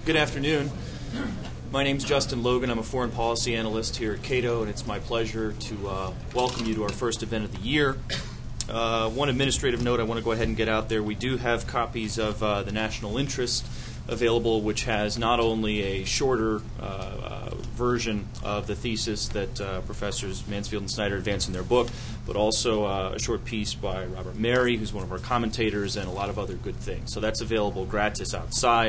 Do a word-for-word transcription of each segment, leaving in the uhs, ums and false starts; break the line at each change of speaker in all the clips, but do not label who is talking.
Good afternoon. My name's Justin Logan. I'm a foreign policy analyst here at Cato, and it's my pleasure to uh, welcome you to our first event of the year. Uh, one administrative note I want to go ahead and get out there. We do have copies of uh, the National Interest available, which has not only a shorter uh, uh, version of the thesis that uh, Professors Mansfield and Snyder advance in their book, but also uh, a short piece by Robert Mary, who's one of our commentators, and a lot of other good things. So that's available gratis outside,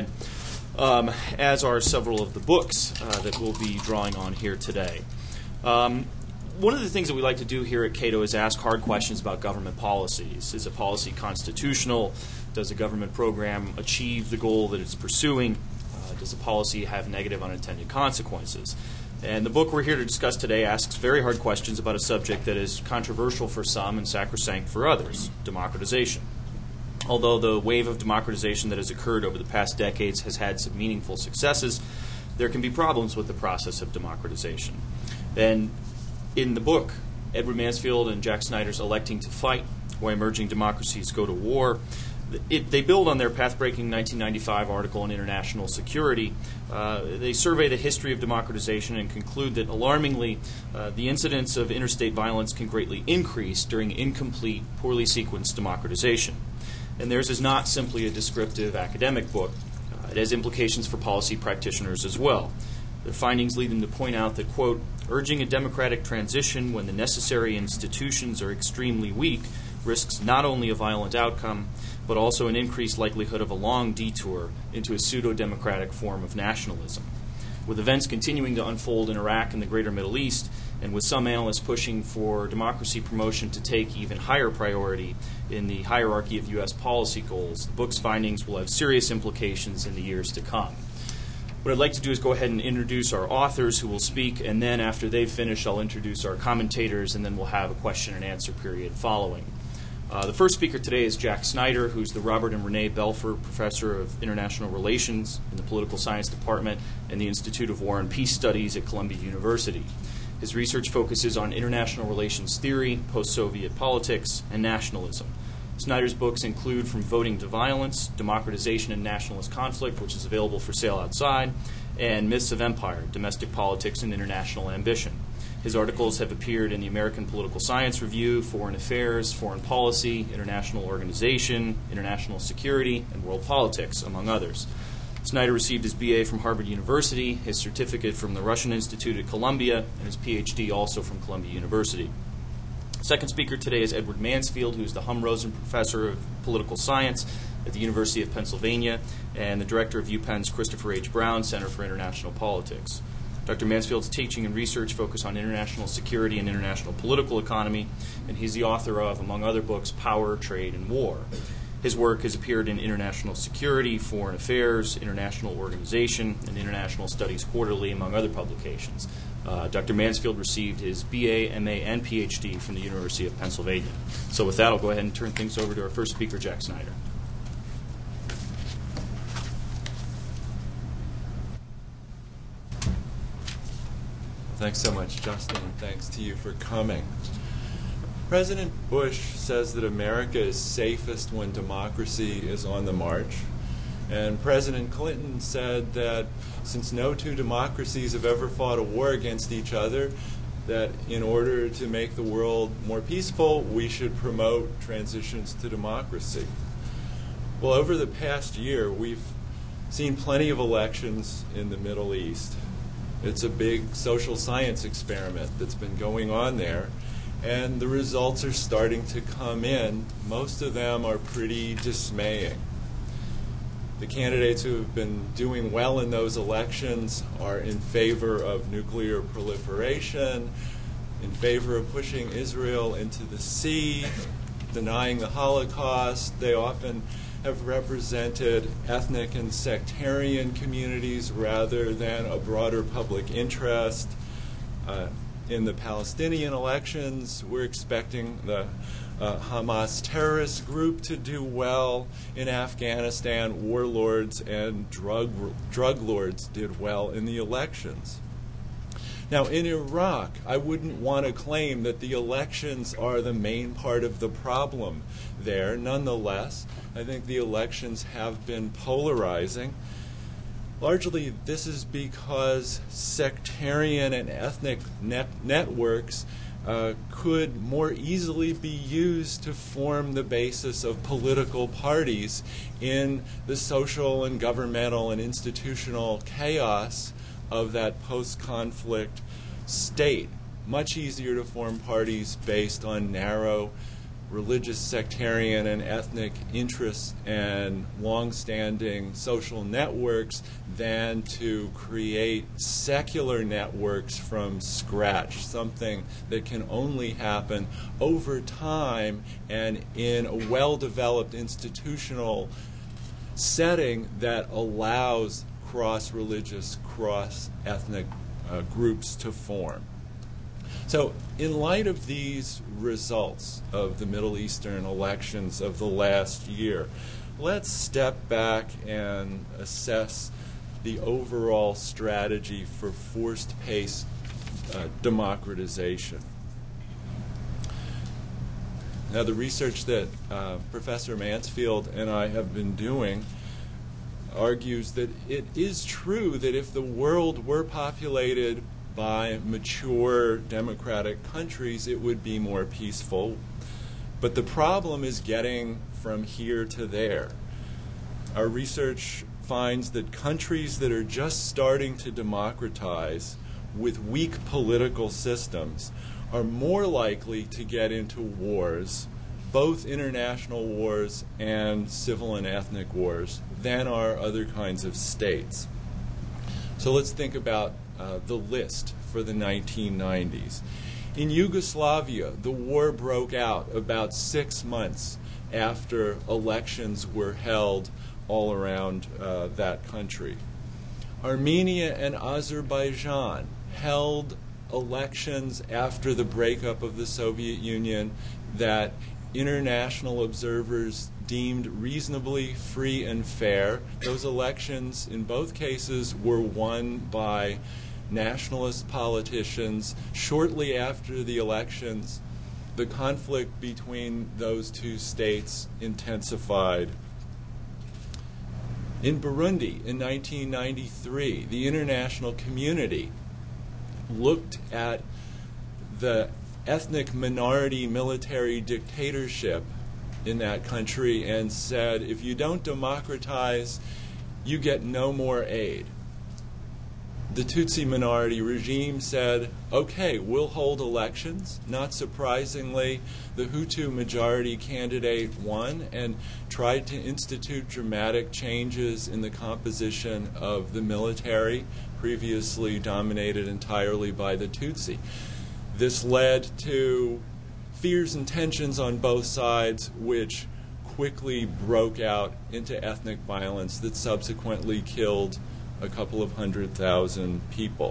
um, as are several of the books uh, that we'll be drawing on here today. Um, One of the things that we like to do here at Cato is ask hard questions about government policies. Is a policy constitutional? Does a government program achieve the goal that it's pursuing? Uh, does a policy have negative unintended consequences? And the book we're here to discuss today asks very hard questions about a subject that is controversial for some and sacrosanct for others: democratization. Although the wave of democratization that has occurred over the past decades has had some meaningful successes, there can be problems with the process of democratization. And in the book, Edward Mansfield and Jack Snyder's Electing to Fight: Why Emerging Democracies Go to War, it, they build on their path-breaking nineteen ninety-five article on international security. Uh, they survey the history of democratization and conclude that, alarmingly, uh, the incidence of interstate violence can greatly increase during incomplete, poorly sequenced democratization. And theirs is not simply a descriptive academic book. Uh, it has implications for policy practitioners as well. Their findings lead them to point out that, quote, urging a democratic transition when the necessary institutions are extremely weak risks not only a violent outcome, but also an increased likelihood of a long detour into a pseudo-democratic form of nationalism. With events continuing to unfold in Iraq and the greater Middle East, and with some analysts pushing for democracy promotion to take even higher priority in the hierarchy of U S policy goals, the book's findings will have serious implications in the years to come. What I'd like to do is go ahead and introduce our authors who will speak, and then after they've finished, I'll introduce our commentators, and then we'll have a question and answer period following. Uh, the first speaker today is Jack Snyder, who's the Robert and Renee Belfer Professor of International Relations in the Political Science Department and the Institute of War and Peace Studies at Columbia University. His research focuses on international relations theory, post-Soviet politics, and nationalism. Snyder's books include From Voting to Violence, Democratization and Nationalist Conflict, which is available for sale outside, and Myths of Empire, Domestic Politics and International Ambition. His articles have appeared in the American Political Science Review, Foreign Affairs, Foreign Policy, International Organization, International Security, and World Politics, among others. Snyder received his B A from Harvard University, his certificate from the Russian Institute at Columbia, and his P H D also from Columbia University. Second speaker today is Edward Mansfield, who is the Hum Rosen Professor of Political Science at the University of Pennsylvania and the Director of UPenn's Christopher H. Brown Center for International Politics. Doctor Mansfield's teaching and research focus on international security and international political economy, and he's the author of, among other books, Power, Trade, and War. His work has appeared in International Security, Foreign Affairs, International Organization, and International Studies Quarterly, among other publications. Uh, Doctor Mansfield received his B A, M A, and P H D from the University of Pennsylvania. So with that, I'll go ahead and turn things over to our first speaker, Jack Snyder.
Thanks so much, Justin, and thanks to you for coming. President Bush says that America is safest when democracy is on the march. And President Clinton said that since no two democracies have ever fought a war against each other, that in order to make the world more peaceful, we should promote transitions to democracy. Well, over the past year, we've seen plenty of elections in the Middle East. It's a big social science experiment that's been going on there, and the results are starting to come in. Most of them are pretty dismaying. The candidates who have been doing well in those elections are in favor of nuclear proliferation, in favor of pushing Israel into the sea, denying the Holocaust. They often have represented ethnic and sectarian communities rather than a broader public interest. Uh, in the Palestinian elections, we're expecting the uh, Hamas terrorist group to do well. In Afghanistan, warlords and drug drug lords did well in the elections. Now, in Iraq, I wouldn't want to claim that the elections are the main part of the problem there. Nonetheless, I think the elections have been polarizing. Largely, this is because sectarian and ethnic net networks uh, could more easily be used to form the basis of political parties in the social and governmental and institutional chaos of that post-conflict state. Much easier to form parties based on narrow religious, sectarian, and ethnic interests and long-standing social networks than to create secular networks from scratch, something that can only happen over time and in a well-developed institutional setting that allows cross-religious, cross-ethnic uh, groups to form. So in light of these results of the Middle Eastern elections of the last year, let's step back and assess the overall strategy for forced-paced uh, democratization. Now, the research that uh, Professor Mansfield and I have been doing argues that it is true that if the world were populated by mature democratic countries, it would be more peaceful. But the problem is getting from here to there. Our research finds that countries that are just starting to democratize with weak political systems are more likely to get into wars, both international wars and civil and ethnic wars, than are other kinds of states. So let's think about uh, the list for the nineteen nineties. In Yugoslavia, the war broke out about six months after elections were held all around uh, that country. Armenia and Azerbaijan held elections after the breakup of the Soviet Union that international observers deemed reasonably free and fair. Those elections, in both cases, were won by nationalist politicians. Shortly after the elections, the conflict between those two states intensified. In Burundi, in nineteen ninety-three, the international community looked at the ethnic minority military dictatorship in that country and said, if you don't democratize, you get no more aid. The Tutsi minority regime said, okay, we'll hold elections. Not surprisingly, the Hutu majority candidate won and tried to institute dramatic changes in the composition of the military, previously dominated entirely by the Tutsi. This led to fears and tensions on both sides, which quickly broke out into ethnic violence that subsequently killed a couple of hundred thousand people.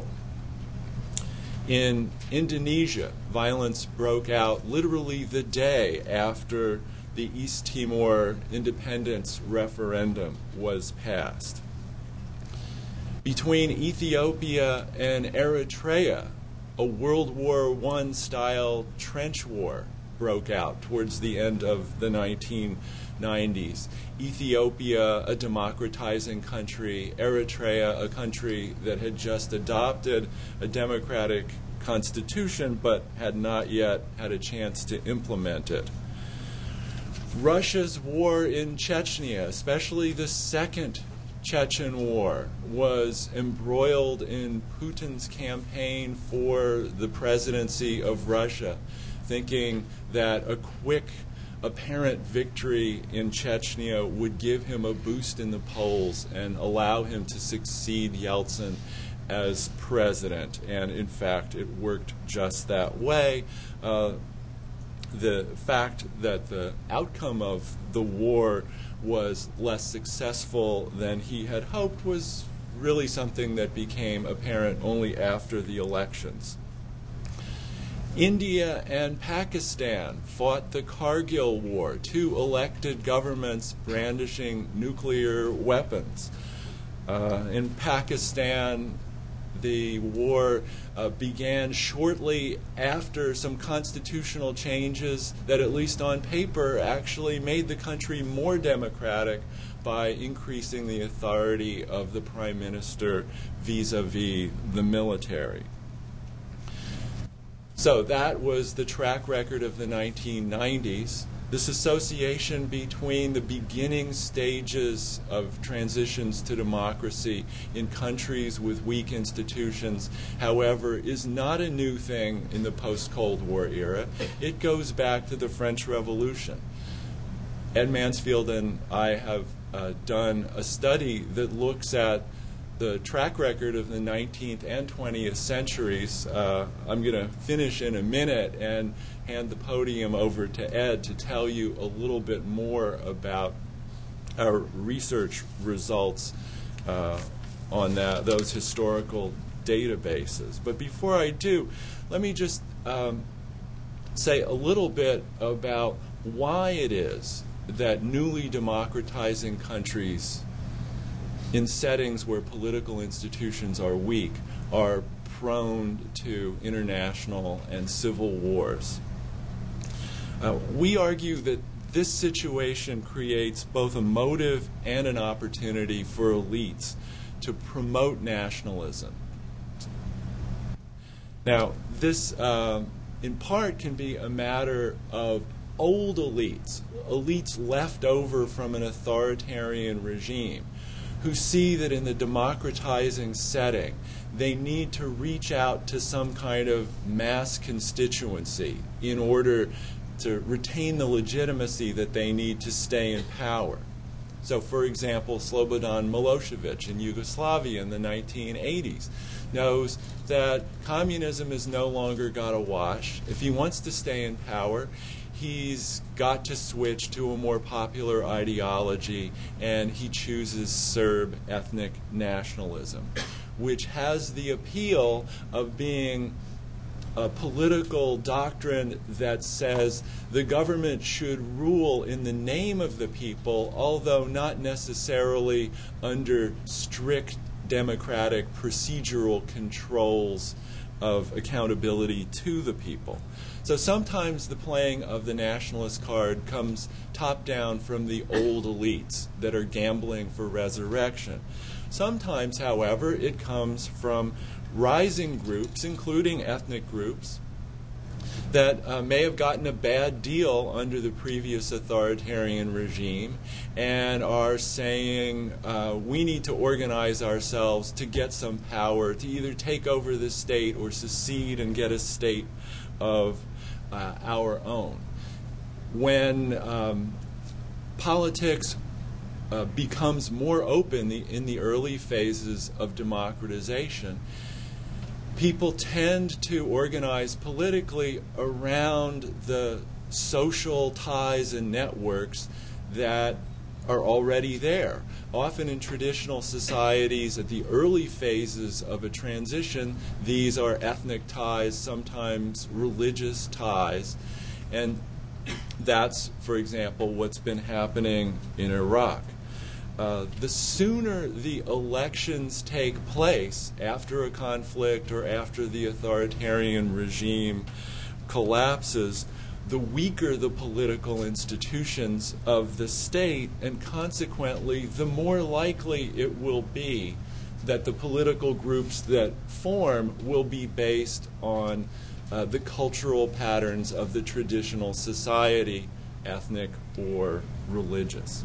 In Indonesia, violence broke out literally the day after the East Timor independence referendum was passed. Between Ethiopia and Eritrea, a World War One style trench war broke out towards the end of the nineteen nineties. Ethiopia, a democratizing country, Eritrea, a country that had just adopted a democratic constitution but had not yet had a chance to implement it. Russia's war in Chechnya, especially the second Chechen war, was embroiled in Putin's campaign for the presidency of Russia, thinking that a quick, apparent victory in Chechnya would give him a boost in the polls and allow him to succeed Yeltsin as president. And in fact, it worked just that way. Uh, the fact that the outcome of the war was less successful than he had hoped was really something that became apparent only after the elections. India and Pakistan fought the Kargil War, two elected governments brandishing nuclear weapons. Uh, in Pakistan, The war uh, began shortly after some constitutional changes that, at least on paper, actually made the country more democratic by increasing the authority of the prime minister vis-a-vis the military. So that was the track record of the nineteen nineties. This association between the beginning stages of transitions to democracy in countries with weak institutions, however, is not a new thing in the post-Cold War era. It goes back to the French Revolution. Ed Mansfield and I have uh, done a study that looks at the track record of the nineteenth and twentieth centuries. Uh, I'm going to finish in a minute and hand the podium over to Ed to tell you a little bit more about our research results uh, on that, those historical databases. But before I do, let me just um, say a little bit about why it is that newly democratizing countries in settings where political institutions are weak are prone to international and civil wars. Uh, we argue that this situation creates both a motive and an opportunity for elites to promote nationalism. Now, this uh, in part can be a matter of old elites, elites left over from an authoritarian regime, who see that in the democratizing setting, they need to reach out to some kind of mass constituency in order to retain the legitimacy that they need to stay in power. So, for example, Slobodan Milosevic in Yugoslavia in the nineteen eighties knows that communism has no longer got a wash. If he wants to stay in power, he's got to switch to a more popular ideology, and he chooses Serb ethnic nationalism, which has the appeal of being a political doctrine that says the government should rule in the name of the people, although not necessarily under strict democratic procedural controls of accountability to the people. So sometimes the playing of the nationalist card comes top down from the old elites that are gambling for resurrection. Sometimes, however, it comes from rising groups, including ethnic groups, that uh, may have gotten a bad deal under the previous authoritarian regime and are saying uh, we need to organize ourselves to get some power, to either take over the state or secede and get a state of uh, our own. When um, politics uh, becomes more open the, in the early phases of democratization, people tend to organize politically around the social ties and networks that are already there. Often in traditional societies, at the early phases of a transition, these are ethnic ties, sometimes religious ties, and that's, for example, what's been happening in Iraq. Uh, the sooner the elections take place after a conflict or after the authoritarian regime collapses, the weaker the political institutions of the state, and consequently, the more likely it will be that the political groups that form will be based on uh, the cultural patterns of the traditional society, ethnic or religious.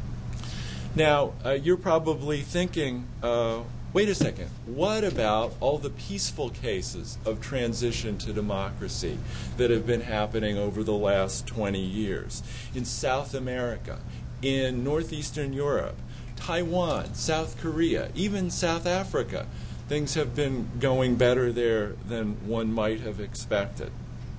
Now, uh, you're probably thinking, uh, wait a second, what about all the peaceful cases of transition to democracy that have been happening over the last twenty years? In South America, in Northeastern Europe, Taiwan, South Korea, even South Africa, things have been going better there than one might have expected.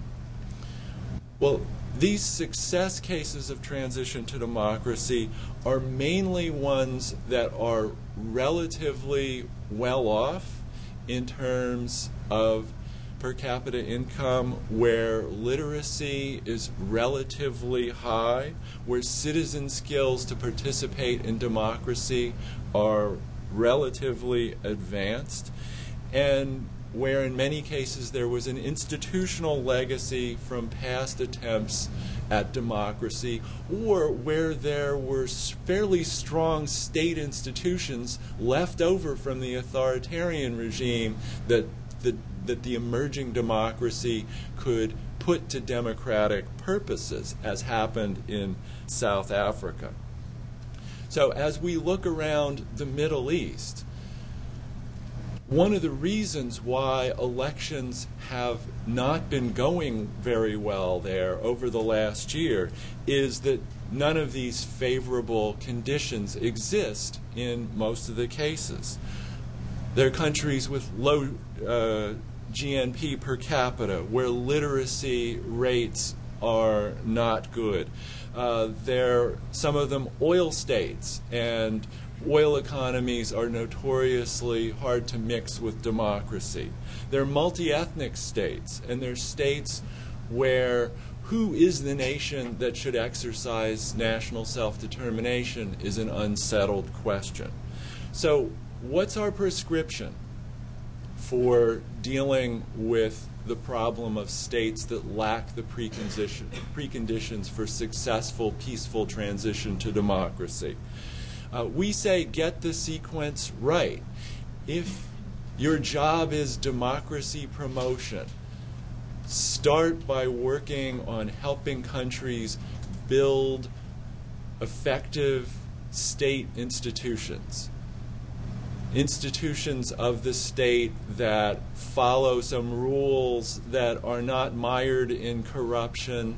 Well, these success cases of transition to democracy are mainly ones that are relatively well off in terms of per capita income, where literacy is relatively high, where citizen skills to participate in democracy are relatively advanced, and where in many cases there was an institutional legacy from past attempts at democracy, or where there were fairly strong state institutions left over from the authoritarian regime that the, that the emerging democracy could put to democratic purposes, as happened in South Africa. So as we look around the Middle East, one of the reasons why elections have not been going very well there over the last year is that none of these favorable conditions exist in most of the cases. There are countries with low uh, G N P per capita where literacy rates are not good. Uh, they're some of them oil states, and oil economies are notoriously hard to mix with democracy. They're multi-ethnic states, and they're states where who is the nation that should exercise national self-determination is an unsettled question. So what's our prescription for dealing with the problem of states that lack the precondition, preconditions for successful, peaceful transition to democracy? Uh, we say get the sequence right. If your job is democracy promotion, start by working on helping countries build effective state institutions. Institutions of the state that follow some rules that are not mired in corruption.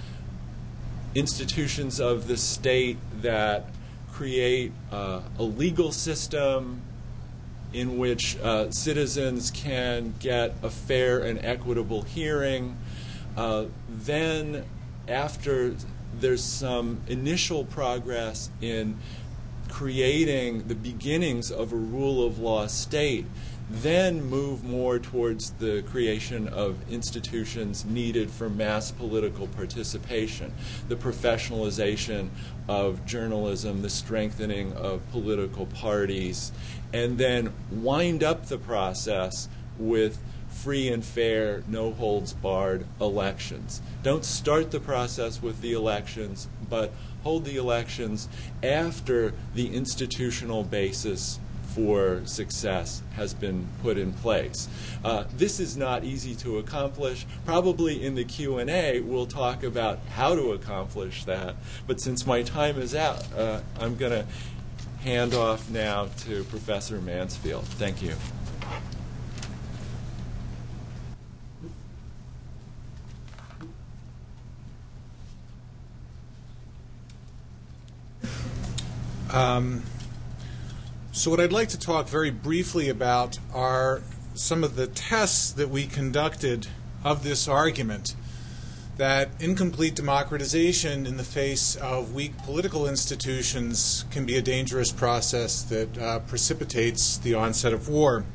Institutions of the state that create uh, a legal system in which uh, citizens can get a fair and equitable hearing. Uh, then, after there's some initial progress in creating the beginnings of a rule of law state, then move more towards the creation of institutions needed for mass political participation, the professionalization of journalism, the strengthening of political parties, and then wind up the process with free and fair, no-holds-barred elections. Don't start the process with the elections, but hold the elections after the institutional basis for success has been put in place. Uh, this is not easy to accomplish. Probably in the Q and A we'll talk about how to accomplish that. But since my time is out, uh, I'm going to hand off now to Professor Mansfield. Thank you.
Um, so what I'd like to talk very briefly about are some of the tests that we conducted of this argument that incomplete democratization in the face of weak political institutions can be a dangerous process that uh, precipitates the onset of war.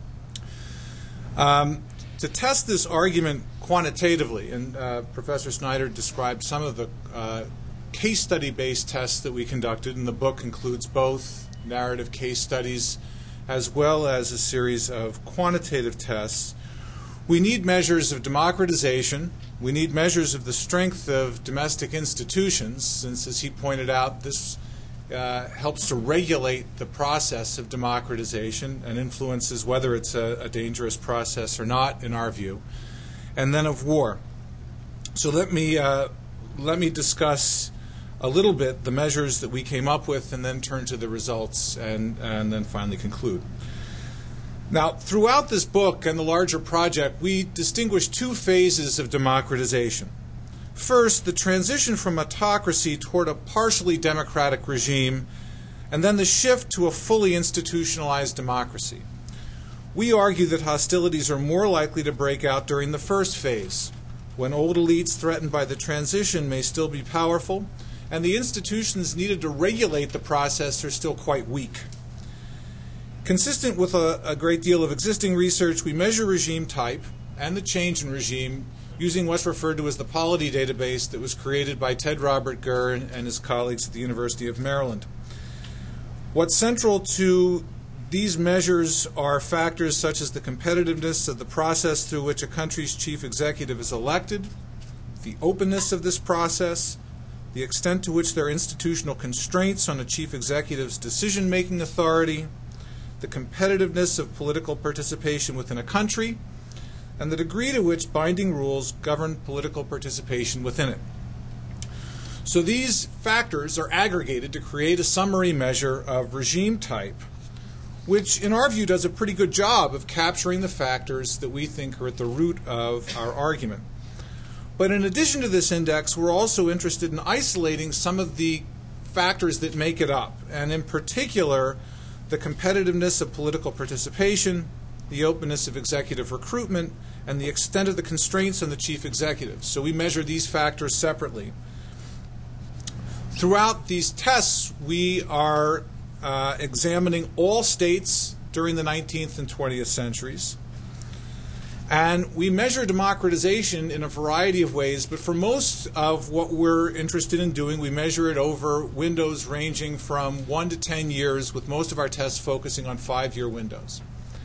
Um, to test this argument quantitatively, and uh, Professor Snyder described some of the uh, case study-based tests that we conducted, and the book includes both narrative case studies as well as a series of quantitative tests. We need measures of democratization. We need measures of the strength of domestic institutions, since, as he pointed out, this uh, helps to regulate the process of democratization and influences whether it's a, a dangerous process or not, in our view. And then of war. So let me uh, let me discuss a little bit the measures that we came up with, and then turn to the results, and, and then finally conclude. Now, throughout this book and the larger project, we distinguish two phases of democratization. First, the transition from autocracy toward a partially democratic regime, and then the shift to a fully institutionalized democracy. We argue that hostilities are more likely to break out during the first phase, when old elites threatened by the transition may still be powerful, and the institutions needed to regulate the process are still quite weak. Consistent with a, a great deal of existing research, we measure regime type and the change in regime using what's referred to as the polity database that was created by Ted Robert Gurr and his colleagues at the University of Maryland. What's central to these measures are factors such as the competitiveness of the process through which a country's chief executive is elected, the openness of this process, the extent to which there are institutional constraints on a chief executive's decision-making authority, the competitiveness of political participation within a country, and the degree to which binding rules govern political participation within it. So these factors are aggregated to create a summary measure of regime type, which in our view does a pretty good job of capturing the factors that we think are at the root of our argument. But in addition to this index, we're also interested in isolating some of the factors that make it up, and in particular, the competitiveness of political participation, the openness of executive recruitment, and the extent of the constraints on the chief executive. So we measure these factors separately. Throughout these tests, we are uh, examining all states during the nineteenth and twentieth centuries. And we measure democratization in a variety of ways, but for most of what we're interested in doing, we measure it over windows ranging from one to ten years, with most of our tests focusing on five-year windows.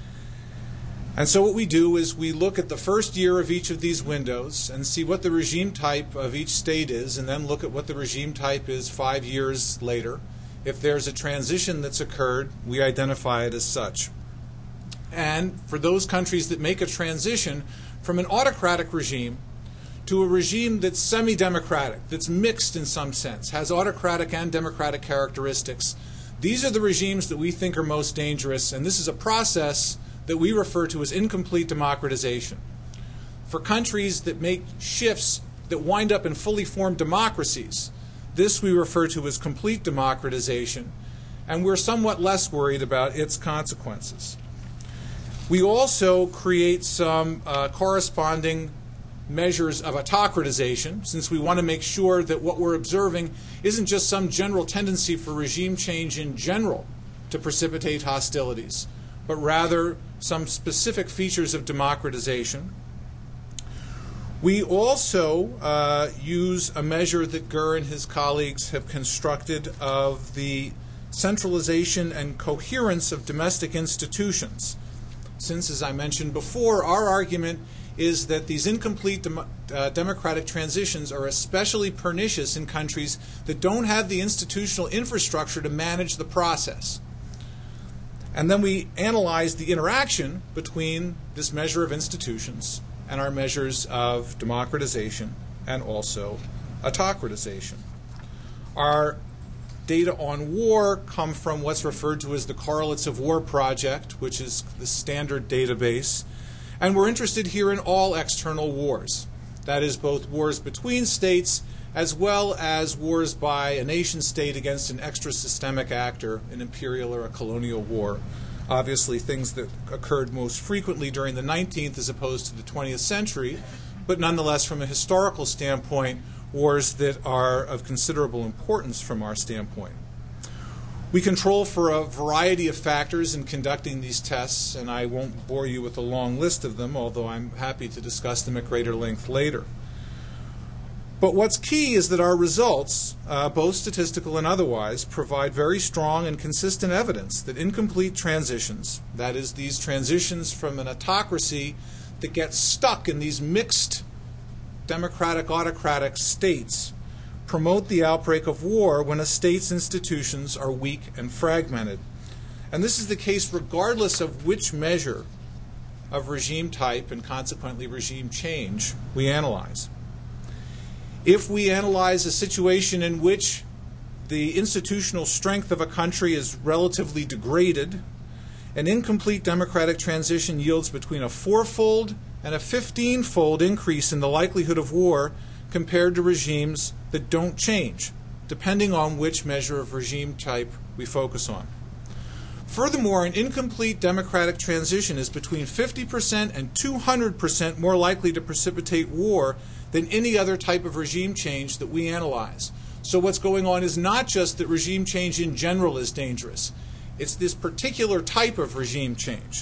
And so what we do is we look at the first year of each of these windows and see what the regime type of each state is, and then look at what the regime type is five years later. If there's a transition that's occurred, we identify it as such. And for those countries that make a transition from an autocratic regime to a regime that's semi-democratic, that's mixed in some sense, has autocratic and democratic characteristics, these are the regimes that we think are most dangerous, and this is a process that we refer to as incomplete democratization. For countries that make shifts that wind up in fully formed democracies, this we refer to as complete democratization, and we're somewhat less worried about its consequences. We also create some uh, corresponding measures of autocratization, since we want to make sure that what we're observing isn't just some general tendency for regime change in general to precipitate hostilities, but rather some specific features of democratization. We also uh, use a measure that Gurr and his colleagues have constructed of the centralization and coherence of domestic institutions. Since, as I mentioned before, our argument is that these incomplete dem- uh, democratic transitions are especially pernicious in countries that don't have the institutional infrastructure to manage the process. And then we analyze the interaction between this measure of institutions and our measures of democratization and also autocratization. Our data on war come from what's referred to as the Correlates of War Project, which is the standard database. And we're interested here in all external wars. That is, both wars between states as well as wars by a nation state against an extra-systemic actor, an imperial or a colonial war. Obviously, things that occurred most frequently during the nineteenth as opposed to the twentieth century, but nonetheless, from a historical standpoint, wars that are of considerable importance from our standpoint. We control for a variety of factors in conducting these tests, and I won't bore you with a long list of them, although I'm happy to discuss them at greater length later. But what's key is that our results, uh, both statistical and otherwise, provide very strong and consistent evidence that incomplete transitions, that is, these transitions from an autocracy that gets stuck in these mixed democratic autocratic states, promote the outbreak of war when a state's institutions are weak and fragmented. And this is the case regardless of which measure of regime type and consequently regime change we analyze. If we analyze a situation in which the institutional strength of a country is relatively degraded, an incomplete democratic transition yields between a fourfold and a fifteen-fold increase in the likelihood of war compared to regimes that don't change, depending on which measure of regime type we focus on. Furthermore, an incomplete democratic transition is between fifty percent and two hundred percent more likely to precipitate war than any other type of regime change that we analyze. So what's going on is not just that regime change in general is dangerous. It's this particular type of regime change.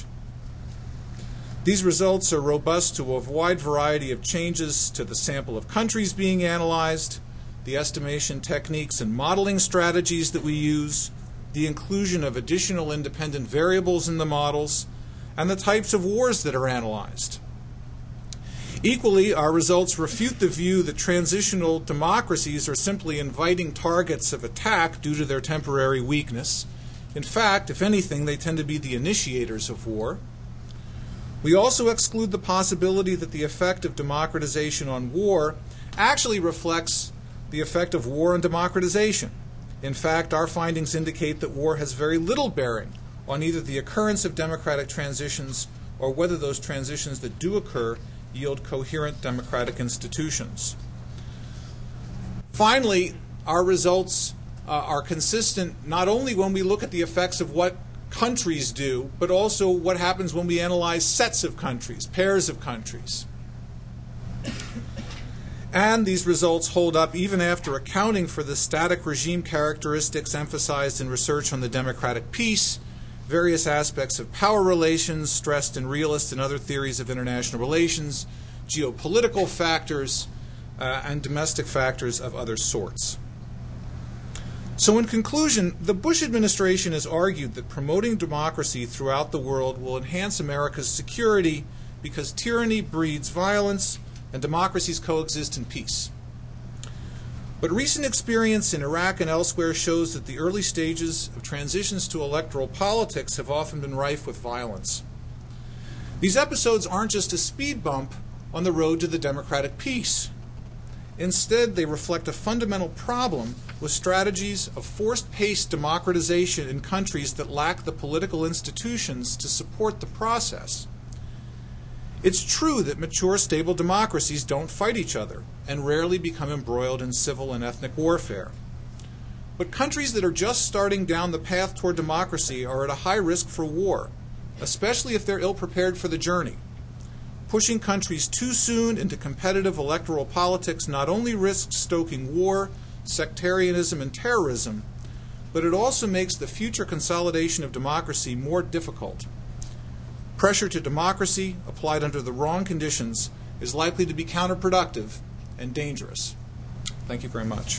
These results are robust to a wide variety of changes to the sample of countries being analyzed, the estimation techniques and modeling strategies that we use, the inclusion of additional independent variables in the models, and the types of wars that are analyzed. Equally, our results refute the view that transitional democracies are simply inviting targets of attack due to their temporary weakness. In fact, if anything, they tend to be the initiators of war. We also exclude the possibility that the effect of democratization on war actually reflects the effect of war on democratization. In fact, our findings indicate that war has very little bearing on either the occurrence of democratic transitions or whether those transitions that do occur yield coherent democratic institutions. Finally, our results uh, are consistent not only when we look at the effects of what countries do, but also what happens when we analyze sets of countries, pairs of countries. And these results hold up even after accounting for the static regime characteristics emphasized in research on the democratic peace, various aspects of power relations stressed in realist and other theories of international relations, geopolitical factors, uh, and domestic factors of other sorts. So in conclusion, the Bush administration has argued that promoting democracy throughout the world will enhance America's security because tyranny breeds violence and democracies coexist in peace. But recent experience in Iraq and elsewhere shows that the early stages of transitions to electoral politics have often been rife with violence. These episodes aren't just a speed bump on the road to the democratic peace. Instead, they reflect a fundamental problem with strategies of forced-paced democratization in countries that lack the political institutions to support the process. It's true that mature, stable democracies don't fight each other and rarely become embroiled in civil and ethnic warfare. But countries that are just starting down the path toward democracy are at a high risk for war, especially if they're ill-prepared for the journey. Pushing countries too soon into competitive electoral politics not only risks stoking war, sectarianism, and terrorism, but it also makes the future consolidation of democracy more difficult. Pressure to democracy applied under the wrong conditions is likely to be counterproductive and dangerous. Thank you very much.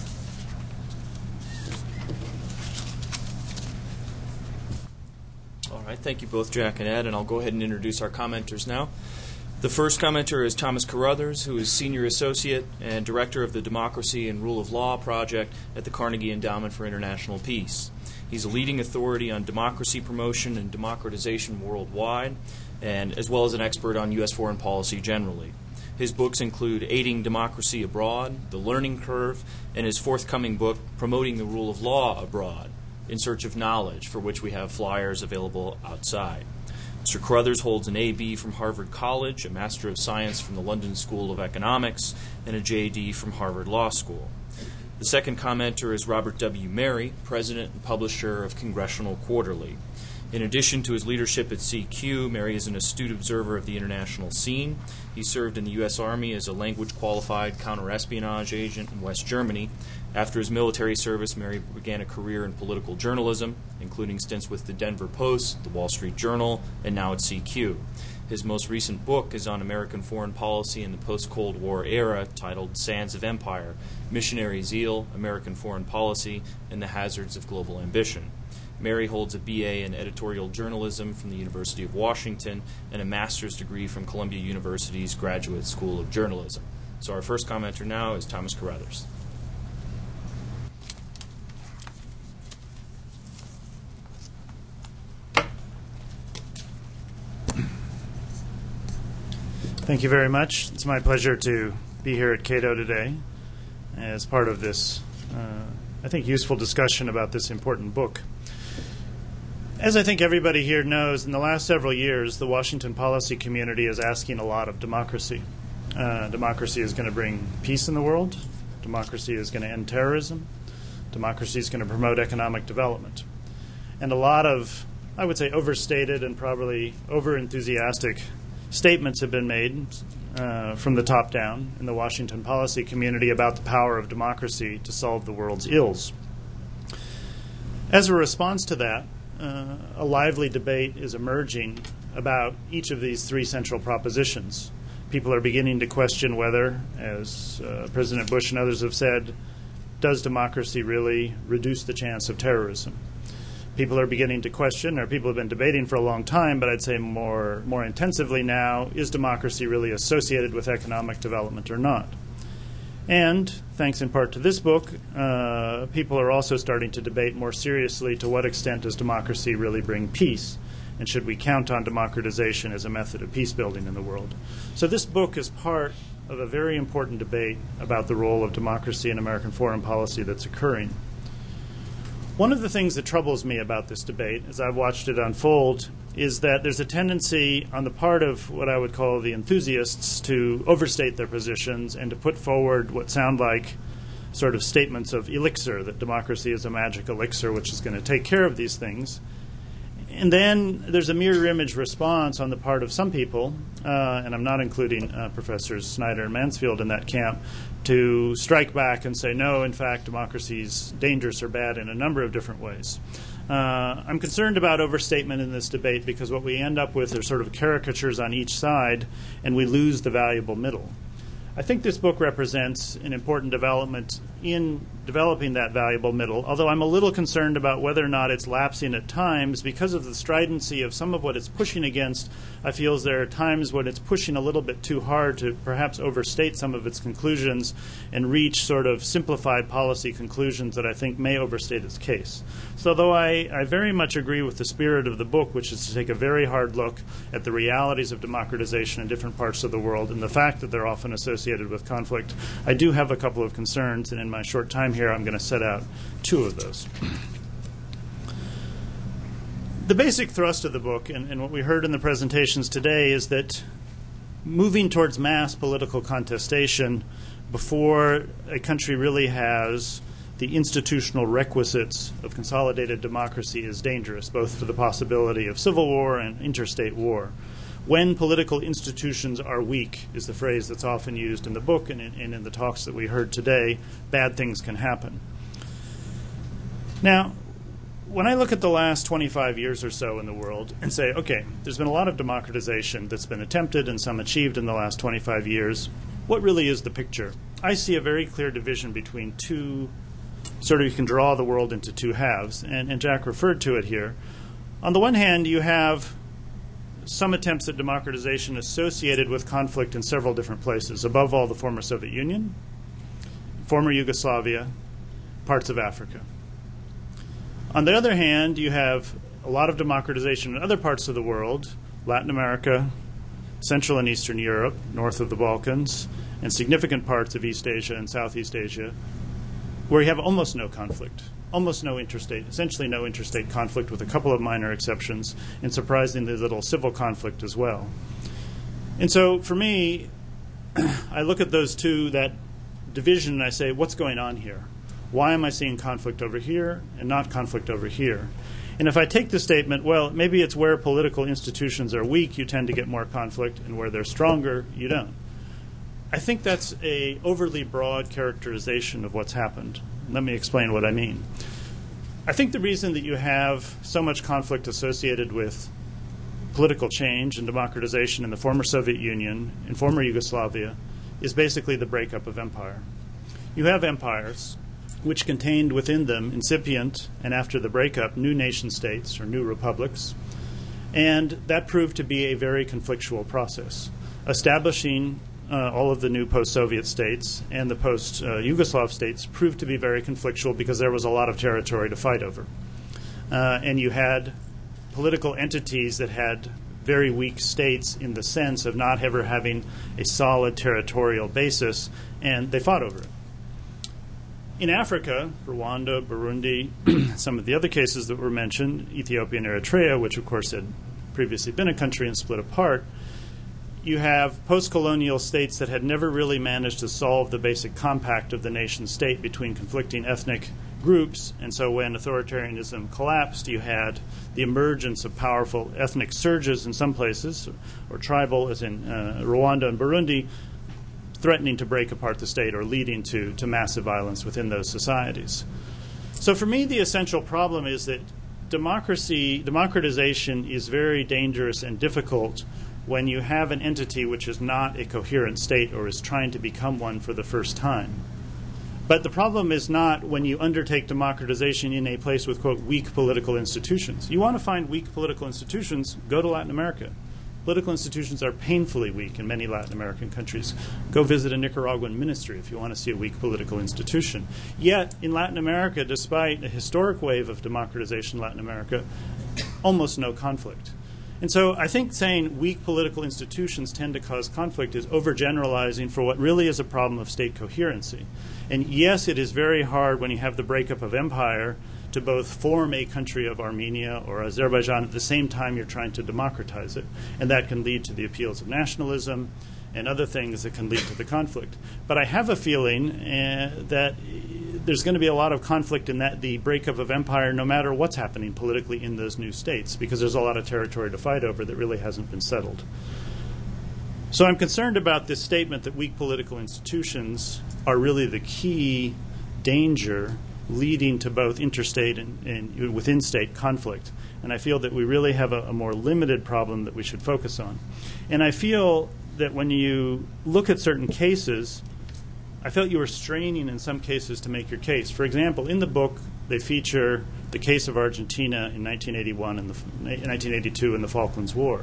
All right, thank you both, Jack and Ed, and I'll go ahead and introduce our commenters now. The first commenter is Thomas Carruthers, who is Senior Associate and Director of the Democracy and Rule of Law Project at the Carnegie Endowment for International Peace. He's a leading authority on democracy promotion and democratization worldwide, and as well as an expert on U S foreign policy generally. His books include Aiding Democracy Abroad, The Learning Curve, and his forthcoming book, Promoting the Rule of Law Abroad, In Search of Knowledge, for which we have flyers available outside. Mister Carruthers holds an A B from Harvard College, a Master of Science from the London School of Economics, and a J D from Harvard Law School. The second commenter is Robert W. Merry, President and Publisher of Congressional Quarterly. In addition to his leadership at C Q, Merry is an astute observer of the international scene. He served in the U S Army as a language-qualified counterespionage agent in West Germany. After his military service, Merry began a career in political journalism, including stints with the Denver Post, the Wall Street Journal, and now at C Q. His most recent book is on American foreign policy in the post-Cold War era, titled Sands of Empire, Missionary Zeal, American Foreign Policy, and the Hazards of Global Ambition. Merry holds a B A in editorial journalism from the University of Washington and a master's degree from Columbia University's Graduate School of Journalism. So our first commenter now is Thomas Carruthers.
Thank you very much. It's my pleasure to be here at Cato today as part of this, uh, I think, useful discussion about this important book. As I think everybody here knows, in the last several years, the Washington policy community is asking a lot of democracy. Uh, democracy is going to bring peace in the world. Democracy is going to end terrorism. Democracy is going to promote economic development. And a lot of, I would say, overstated and probably over-enthusiastic statements have been made uh, from the top down in the Washington policy community about the power of democracy to solve the world's ills. As a response to that, uh, a lively debate is emerging about each of these three central propositions. People are beginning to question whether, as uh, President Bush and others have said, does democracy really reduce the chance of terrorism? people are beginning to question, or people have been debating for a long time, but I'd say more, more intensively now, is democracy really associated with economic development or not? And, thanks in part to this book, uh, people are also starting to debate more seriously to what extent does democracy really bring peace, and should we count on democratization as a method of peace building in the world? So this book is part of a very important debate about the role of democracy in American foreign policy that's occurring. One of the things that troubles me about this debate, as I've watched it unfold, is that there's a tendency on the part of what I would call the enthusiasts to overstate their positions and to put forward what sound like sort of statements of elixir, that democracy is a magic elixir which is going to take care of these things. And then there's a mirror image response on the part of some people, uh, and I'm not including uh, Professors Snyder and Mansfield in that camp, to strike back and say, no, in fact, democracy's dangerous or bad in a number of different ways. Uh, I'm concerned about overstatement in this debate because what we end up with are sort of caricatures on each side, and we lose the valuable middle. I think this book represents an important development in developing that valuable middle, although I'm a little concerned about whether or not it's lapsing at times because of the stridency of some of what it's pushing against. I feel as there are times when it's pushing a little bit too hard to perhaps overstate some of its conclusions and reach sort of simplified policy conclusions that I think may overstate its case. So though I, I very much agree with the spirit of the book, which is to take a very hard look at the realities of democratization in different parts of the world and the fact that they're often associated with conflict, I do have a couple of concerns, and in my short time here I'm going to set out two of those. The basic thrust of the book, and, and what we heard in the presentations today, is that moving towards mass political contestation before a country really has the institutional requisites of consolidated democracy is dangerous, both for the possibility of civil war and interstate war. When political institutions are weak is the phrase that's often used in the book and in, and in the talks that we heard today. Bad things can happen. Now, when I look at the last twenty-five years or so in the world and say, okay, there's been a lot of democratization that's been attempted and some achieved in the last twenty-five years, what really is the picture? I see a very clear division between two, sort of you can draw the world into two halves, and, and Jack referred to it here. On the one hand, you have some attempts at democratization associated with conflict in several different places, above all the former Soviet Union, former Yugoslavia, parts of Africa. On the other hand, you have a lot of democratization in other parts of the world, Latin America, Central and Eastern Europe, north of the Balkans, and significant parts of East Asia and Southeast Asia, where you have almost no conflict. Almost no interstate, essentially no interstate conflict with a couple of minor exceptions, and surprisingly little civil conflict as well. And so for me, I look at those two, that division, and I say, what's going on here? Why am I seeing conflict over here and not conflict over here? And if I take the statement, well, maybe it's where political institutions are weak, you tend to get more conflict, and where they're stronger, you don't. I think that's a overly broad characterization of what's happened. Let me explain what I mean. I think the reason that you have so much conflict associated with political change and democratization in the former Soviet Union and former Yugoslavia is basically the breakup of empire. You have empires which contained within them incipient, and after the breakup, new nation states or new republics, and that proved to be a very conflictual process. Establishing Uh, all of the new post-Soviet states and the post-Yugoslav states proved to be very conflictual because there was a lot of territory to fight over. Uh, and you had political entities that had very weak states in the sense of not ever having a solid territorial basis, and they fought over it. In Africa, Rwanda, Burundi, some of the other cases that were mentioned, Ethiopia and Eritrea, which of course had previously been a country and split apart, you have post-colonial states that had never really managed to solve the basic compact of the nation-state between conflicting ethnic groups. And so when authoritarianism collapsed, you had the emergence of powerful ethnic surges in some places, or tribal, as in uh, Rwanda and Burundi, threatening to break apart the state or leading to, to massive violence within those societies. So for me, the essential problem is that democracy, democratization is very dangerous and difficult when you have an entity which is not a coherent state or is trying to become one for the first time. But the problem is not when you undertake democratization in a place with, quote, weak political institutions. You want to find weak political institutions, go to Latin America. Political institutions are painfully weak in many Latin American countries. Go visit a Nicaraguan ministry if you want to see a weak political institution. Yet, in Latin America, despite a historic wave of democratization in Latin America, almost no conflict. And so I think saying weak political institutions tend to cause conflict is overgeneralizing for what really is a problem of state coherency. And yes, it is very hard when you have the breakup of empire to both form a country of Armenia or Azerbaijan at the same time you're trying to democratize it. And that can lead to the appeals of nationalism and other things that can lead to the conflict. But I have a feeling uh, that there's going to be a lot of conflict in that the breakup of empire no matter what's happening politically in those new states, because there's a lot of territory to fight over that really hasn't been settled. So I'm concerned about this statement that weak political institutions are really the key danger leading to both interstate and, and within state conflict. And I feel that we really have a, a more limited problem that we should focus on. And I feel that when you look at certain cases, I felt you were straining in some cases to make your case. For example, in the book, they feature the case of Argentina in nineteen eighty-one and the nineteen eighty-two in the Falklands War.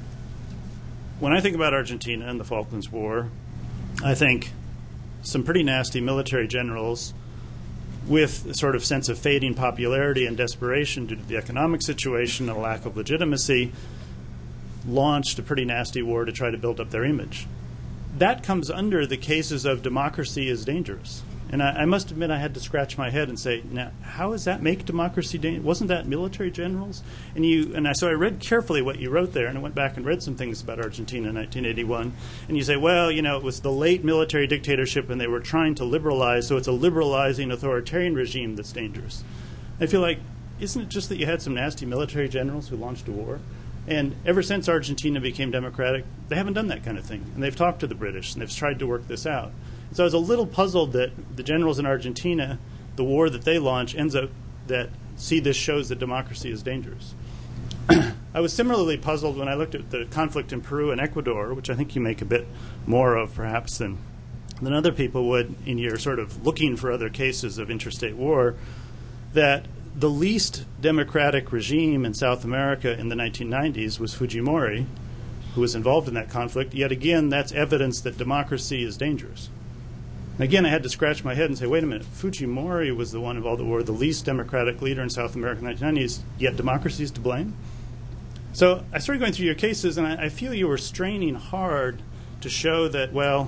When I think about Argentina and the Falklands War, I think some pretty nasty military generals with a sort of sense of fading popularity and desperation due to the economic situation and a lack of legitimacy launched a pretty nasty war to try to build up their image. That comes under the cases of democracy is dangerous. And I, I must admit I had to scratch my head and say, now, how does that make democracy dangerous? Wasn't that military generals? And you and I, so I read carefully what you wrote there, and I went back and read some things about Argentina in nineteen eighty-one. And you say, well, you know, it was the late military dictatorship, and they were trying to liberalize, so it's a liberalizing authoritarian regime that's dangerous. I feel like, isn't it just that you had some nasty military generals who launched a war? And ever since Argentina became democratic, they haven't done that kind of thing. And they've talked to the British, and they've tried to work this out. So I was a little puzzled that the generals in Argentina, the war that they launch, ends up that, see, this shows that democracy is dangerous. I was similarly puzzled when I looked at the conflict in Peru and Ecuador, which I think you make a bit more of perhaps than, than other people would in your sort of looking for other cases of interstate war, that the least democratic regime in South America in the nineteen nineties was Fujimori, who was involved in that conflict. Yet again, that's evidence that democracy is dangerous. And again, I had to scratch my head and say, wait a minute, Fujimori was the one involved in the war, the least democratic leader in South America in the nineteen nineties, yet democracy is to blame? So I started going through your cases, and I, I feel you were straining hard to show that, well,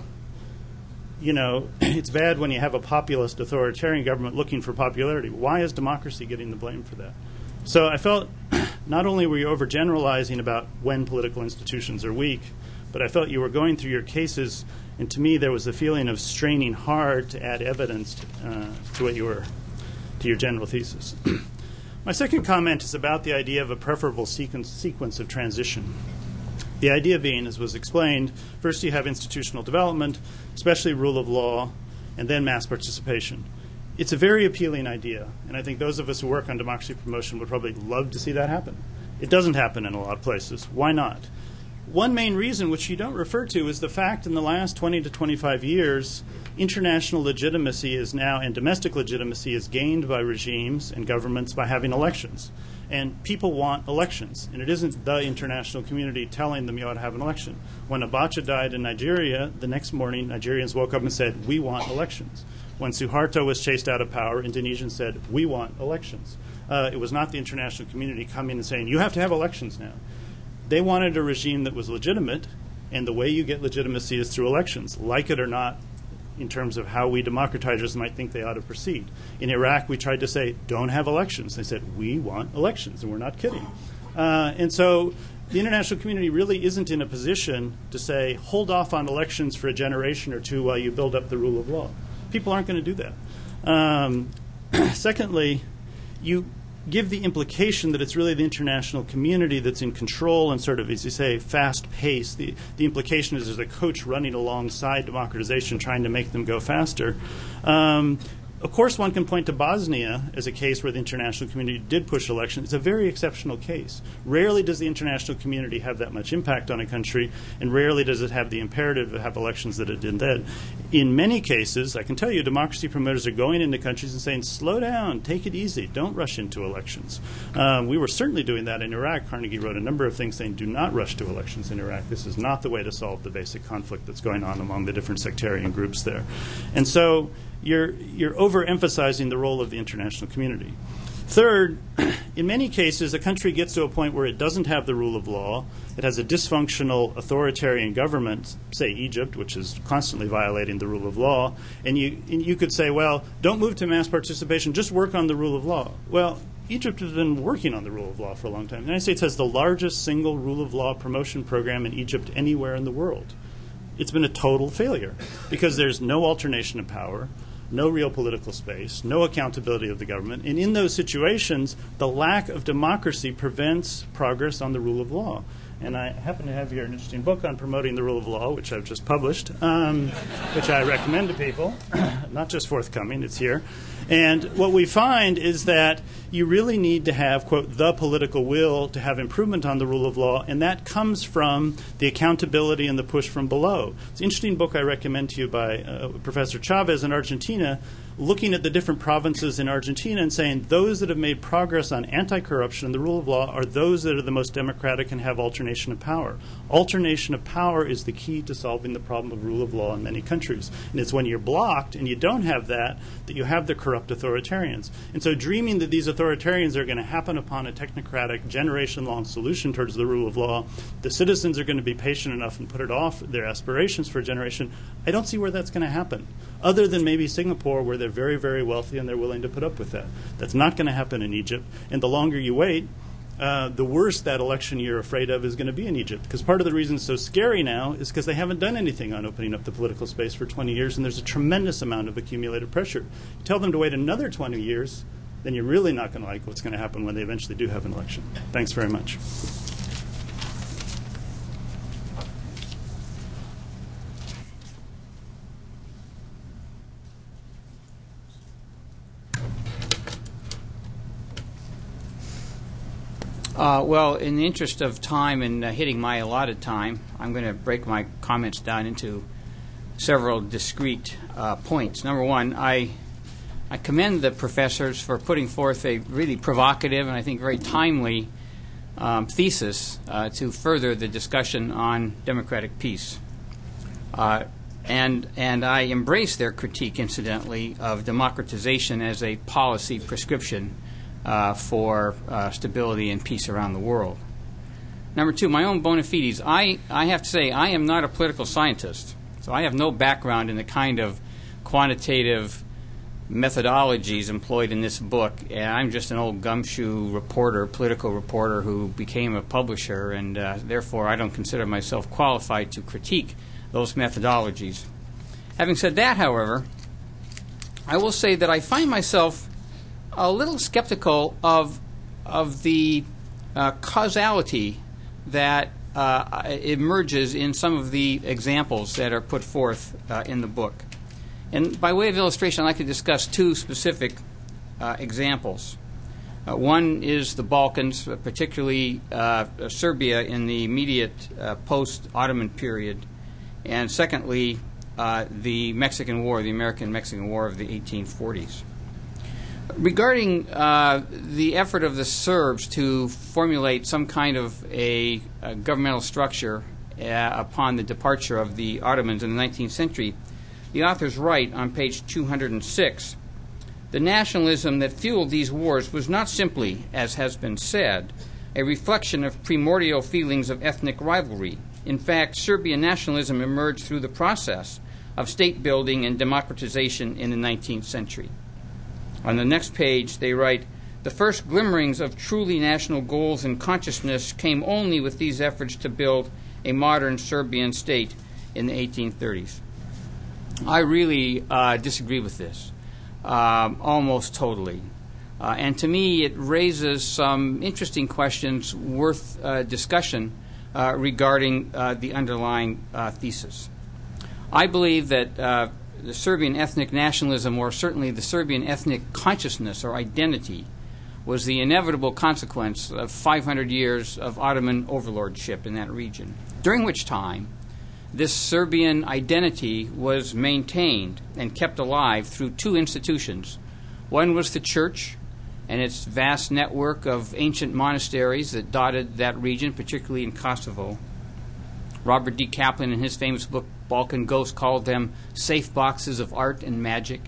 you know, it's bad when you have a populist authoritarian government looking for popularity. Why is democracy getting the blame for that? So I felt not only were you overgeneralizing about when political institutions are weak, but I felt you were going through your cases, and to me there was a feeling of straining hard to add evidence uh, to what you were, to your general thesis. My second comment is about the idea of a preferable sequence, sequence of transition. The idea being, as was explained, first you have institutional development, especially rule of law, and then mass participation. It's a very appealing idea, and I think those of us who work on democracy promotion would probably love to see that happen. It doesn't happen in a lot of places. Why not? One main reason, which you don't refer to, is the fact in the last twenty to twenty-five years, international legitimacy is now, and domestic legitimacy is gained by regimes and governments by having elections. And people want elections. And it isn't the international community telling them you ought to have an election. When Abacha died in Nigeria, the next morning Nigerians woke up and said, we want elections. When Suharto was chased out of power, Indonesians said, we want elections. Uh, it was not the international community coming and saying, you have to have elections now. They wanted a regime that was legitimate, and the way you get legitimacy is through elections, like it or not, in terms of how we democratizers might think they ought to proceed. In Iraq, we tried to say, don't have elections. They said, we want elections, and we're not kidding. Uh, and so the international community really isn't in a position to say, hold off on elections for a generation or two while you build up the rule of law. People aren't going to do that. Um, secondly, you give the implication that it's really the international community that's in control and sort of, as you say, fast pace. The, the implication is there's a coach running alongside democratization trying to make them go faster. Um, of course, one can point to Bosnia as a case where the international community did push election. It's a very exceptional case. Rarely does the international community have that much impact on a country, and rarely does it have the imperative to have elections that it did then. In many cases, I can tell you, democracy promoters are going into countries and saying, slow down, take it easy, don't rush into elections. Um, we were certainly doing that in Iraq. Carnegie wrote a number of things saying, do not rush to elections in Iraq. This is not the way to solve the basic conflict that's going on among the different sectarian groups there. And so you're, you're overemphasizing the role of the international community. Third, in many cases, a country gets to a point where it doesn't have the rule of law. It has a dysfunctional authoritarian government, say Egypt, which is constantly violating the rule of law. And you, and you could say, well, don't move to mass participation, just work on the rule of law. Well, Egypt has been working on the rule of law for a long time. The United States has the largest single rule of law promotion program in Egypt anywhere in the world. It's been a total failure because there's no alternation of power, no real political space, no accountability of the government. And in those situations, the lack of democracy prevents progress on the rule of law. And I happen to have here an interesting book on promoting the rule of law, which I've just published, um, which I recommend to people. Not just forthcoming, it's here. And what we find is that you really need to have, quote, the political will to have improvement on the rule of law, and that comes from the accountability and the push from below. It's an interesting book I recommend to you by uh, Professor Chavez in Argentina, looking at the different provinces in Argentina and saying those that have made progress on anti-corruption and the rule of law are those that are the most democratic and have alternation of power. Alternation of power is the key to solving the problem of rule of law in many countries. And it's when you're blocked and you don't have that that you have the corrupt authoritarians. And so dreaming that these authoritarians are going to happen upon a technocratic, generation-long solution towards the rule of law, the citizens are going to be patient enough and put it off their aspirations for a generation, I don't see where that's going to happen, other than maybe Singapore, where they're very, very wealthy and they're willing to put up with that. That's not going to happen in Egypt. And the longer you wait, uh, the worse that election you're afraid of is going to be in Egypt. Because part of the reason it's so scary now is because they haven't done anything on opening up the political space for twenty years, and there's a tremendous amount of accumulated pressure. You tell them to wait another twenty years, then you're really not going to like what's going to happen when they eventually do have an election. Thanks very much.
Uh, well, in the interest of time and uh, hitting my allotted time, I'm going to break my comments down into several discrete uh, points. Number one, I I commend the professors for putting forth a really provocative and I think very timely um, thesis uh, to further the discussion on democratic peace. Uh, and and I embrace their critique, incidentally, of democratization as a policy prescription Uh, for uh, stability and peace around the world. Number two, my own bona fides. I, I have to say, I am not a political scientist, so I have no background in the kind of quantitative methodologies employed in this book, and I'm just an old gumshoe reporter, political reporter who became a publisher, and uh, therefore I don't consider myself qualified to critique those methodologies. Having said that, however, I will say that I find myself a little skeptical of of the uh, causality that uh, emerges in some of the examples that are put forth uh, in the book. And by way of illustration, I'd like to discuss two specific uh, examples. Uh, one is the Balkans, uh, particularly uh, Serbia in the immediate uh, post-Ottoman period, and secondly, uh, the Mexican War, the American-Mexican War of the eighteen forties. Regarding uh, the effort of the Serbs to formulate some kind of a, a governmental structure uh, upon the departure of the Ottomans in the nineteenth century, the authors write on page two hundred six, the nationalism that fueled these wars was not simply, as has been said, a reflection of primordial feelings of ethnic rivalry. In fact, Serbian nationalism emerged through the process of state building and democratization in the nineteenth century. On the next page, they write, the first glimmerings of truly national goals and consciousness came only with these efforts to build a modern Serbian state in the eighteen thirties. I really uh, disagree with this, um, almost totally. Uh, and to me, it raises some interesting questions worth uh, discussion uh, regarding uh, the underlying uh, thesis. I believe that uh, the Serbian ethnic nationalism, or certainly the Serbian ethnic consciousness or identity, was the inevitable consequence of five hundred years of Ottoman overlordship in that region, during which time this Serbian identity was maintained and kept alive through two institutions. One was the church and its vast network of ancient monasteries that dotted that region, particularly in Kosovo. Robert D. Kaplan, in his famous book Balkan Ghost, called them safe boxes of art and magic.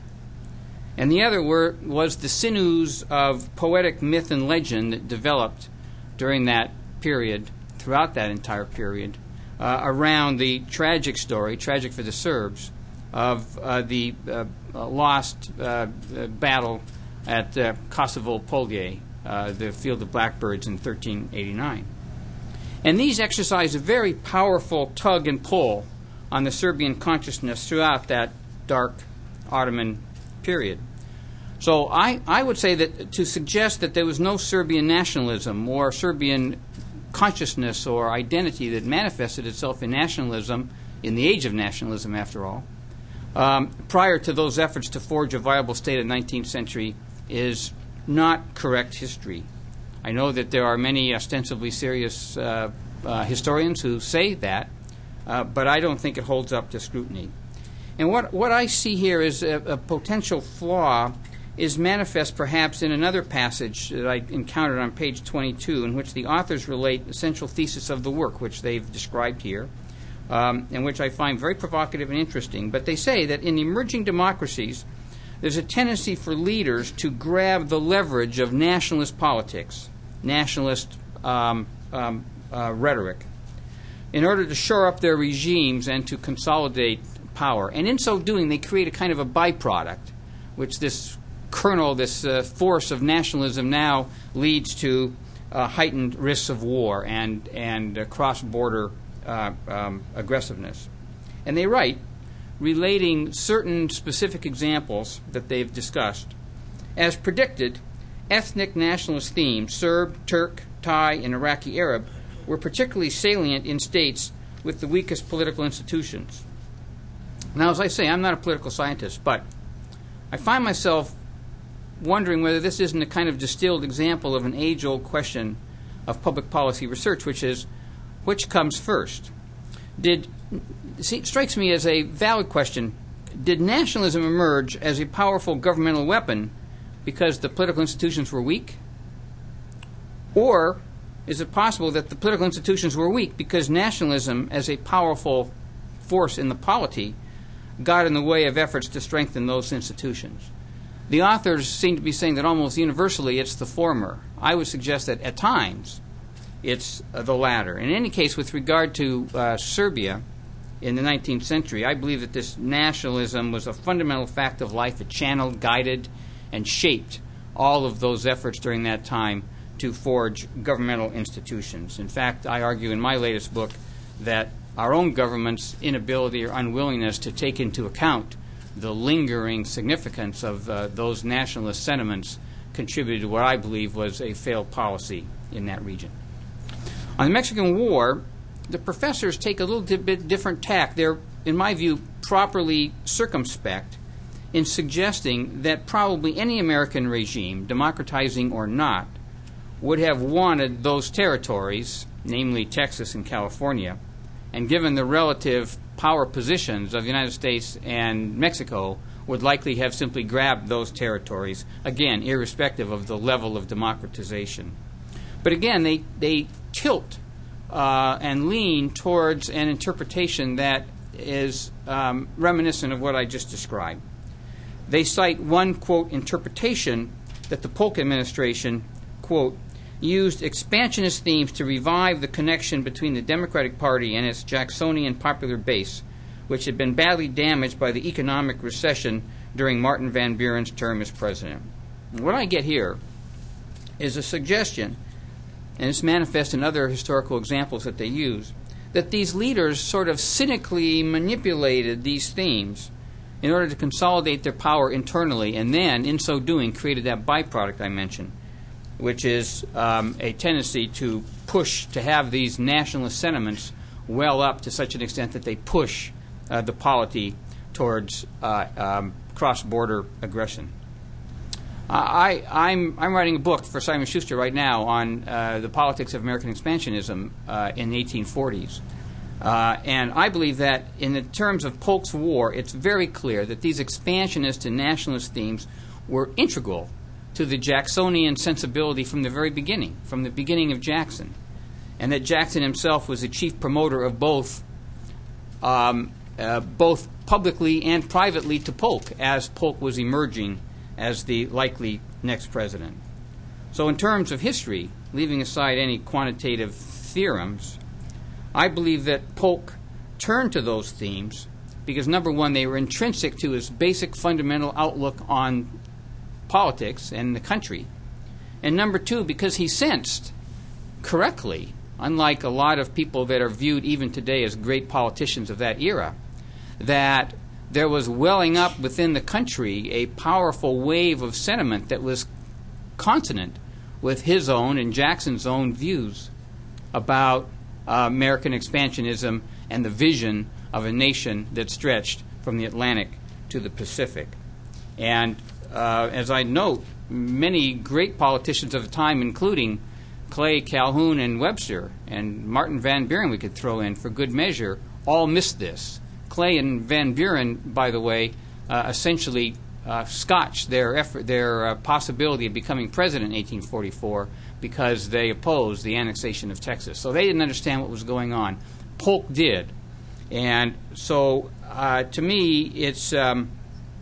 And the other were, was the sinews of poetic myth and legend that developed during that period, throughout that entire period, uh, around the tragic story, tragic for the Serbs, of uh, the uh, uh, lost uh, uh, battle at uh, Kosovo Polje, uh, the Field of Blackbirds in thirteen eighty-nine. And these exercised a very powerful tug and pull on the Serbian consciousness throughout that dark Ottoman period. So I, I would say that to suggest that there was no Serbian nationalism or Serbian consciousness or identity that manifested itself in nationalism, in the age of nationalism after all, um, prior to those efforts to forge a viable state of the nineteenth century is not correct history. I know that there are many ostensibly serious uh, uh, historians who say that, uh, but I don't think it holds up to scrutiny. And what, what I see here is a, a potential flaw is manifest perhaps in another passage that I encountered on page twenty-two, in which the authors relate the central thesis of the work, which they've described here, um, and which I find very provocative and interesting. But they say that in emerging democracies, there's a tendency for leaders to grab the leverage of nationalist politics, nationalist um, um, uh, rhetoric, in order to shore up their regimes and to consolidate power. And in so doing, they create a kind of a byproduct, which this kernel, this uh, force of nationalism now leads to uh, heightened risks of war and, and uh, cross-border uh, um, aggressiveness. And they write, relating certain specific examples that they've discussed. As predicted, ethnic nationalist themes, Serb, Turk, Thai, and Iraqi Arab, were particularly salient in states with the weakest political institutions. Now, as I say, I'm not a political scientist, but I find myself wondering whether this isn't a kind of distilled example of an age-old question of public policy research, which is, which comes first? Did see, it strikes me as a valid question. Did nationalism emerge as a powerful governmental weapon because the political institutions were weak? Or is it possible that the political institutions were weak because nationalism as a powerful force in the polity got in the way of efforts to strengthen those institutions? The authors seem to be saying that almost universally it's the former. I would suggest that at times it's uh, the latter. In any case, with regard to uh, Serbia in the nineteenth century, I believe that this nationalism was a fundamental fact of life. It channeled, guided, and shaped all of those efforts during that time to forge governmental institutions. In fact, I argue in my latest book that our own government's inability or unwillingness to take into account the lingering significance of uh, those nationalist sentiments contributed to what I believe was a failed policy in that region. On the Mexican War, the professors take a little bit different tack. They're, in my view, properly circumspect in suggesting that probably any American regime, democratizing or not, would have wanted those territories, namely Texas and California, and given the relative power positions of the United States and Mexico, would likely have simply grabbed those territories, again, irrespective of the level of democratization. But again, they, they tilt uh, and lean towards an interpretation that is um, reminiscent of what I just described. They cite one, quote, interpretation that the Polk administration, quote, used expansionist themes to revive the connection between the Democratic Party and its Jacksonian popular base, which had been badly damaged by the economic recession during Martin Van Buren's term as president. And what I get here is a suggestion, and it's manifest in other historical examples that they use, that these leaders sort of cynically manipulated these themes in order to consolidate their power internally, and then, in so doing, created that byproduct I mentioned, which is um, a tendency to push, to have these nationalist sentiments well up to such an extent that they push uh, the polity towards uh, um, cross-border aggression. I, I'm, I'm writing a book for Simon Schuster right now on uh, the politics of American expansionism uh, in the eighteen forties. Uh, and I believe that in the terms of Polk's War, it's very clear that these expansionist and nationalist themes were integral to the Jacksonian sensibility from the very beginning, from the beginning of Jackson, and that Jackson himself was the chief promoter of both, um, uh, both publicly and privately to Polk, as Polk was emerging as the likely next president. So in terms of history, leaving aside any quantitative theorems, I believe that Polk turned to those themes because, number one, they were intrinsic to his basic fundamental outlook on politics and the country, and number two, because he sensed correctly, unlike a lot of people that are viewed even today as great politicians of that era, that there was welling up within the country a powerful wave of sentiment that was consonant with his own and Jackson's own views about uh, American expansionism and the vision of a nation that stretched from the Atlantic to the Pacific. And uh, as I note, many great politicians of the time, including Clay, Calhoun, and Webster, and Martin Van Buren we could throw in for good measure, all missed this. Clay and Van Buren, by the way, uh, essentially uh, scotched their effort, their uh, possibility of becoming president in eighteen forty-four because they opposed the annexation of Texas. So they didn't understand what was going on. Polk did. And so uh, to me, it's um,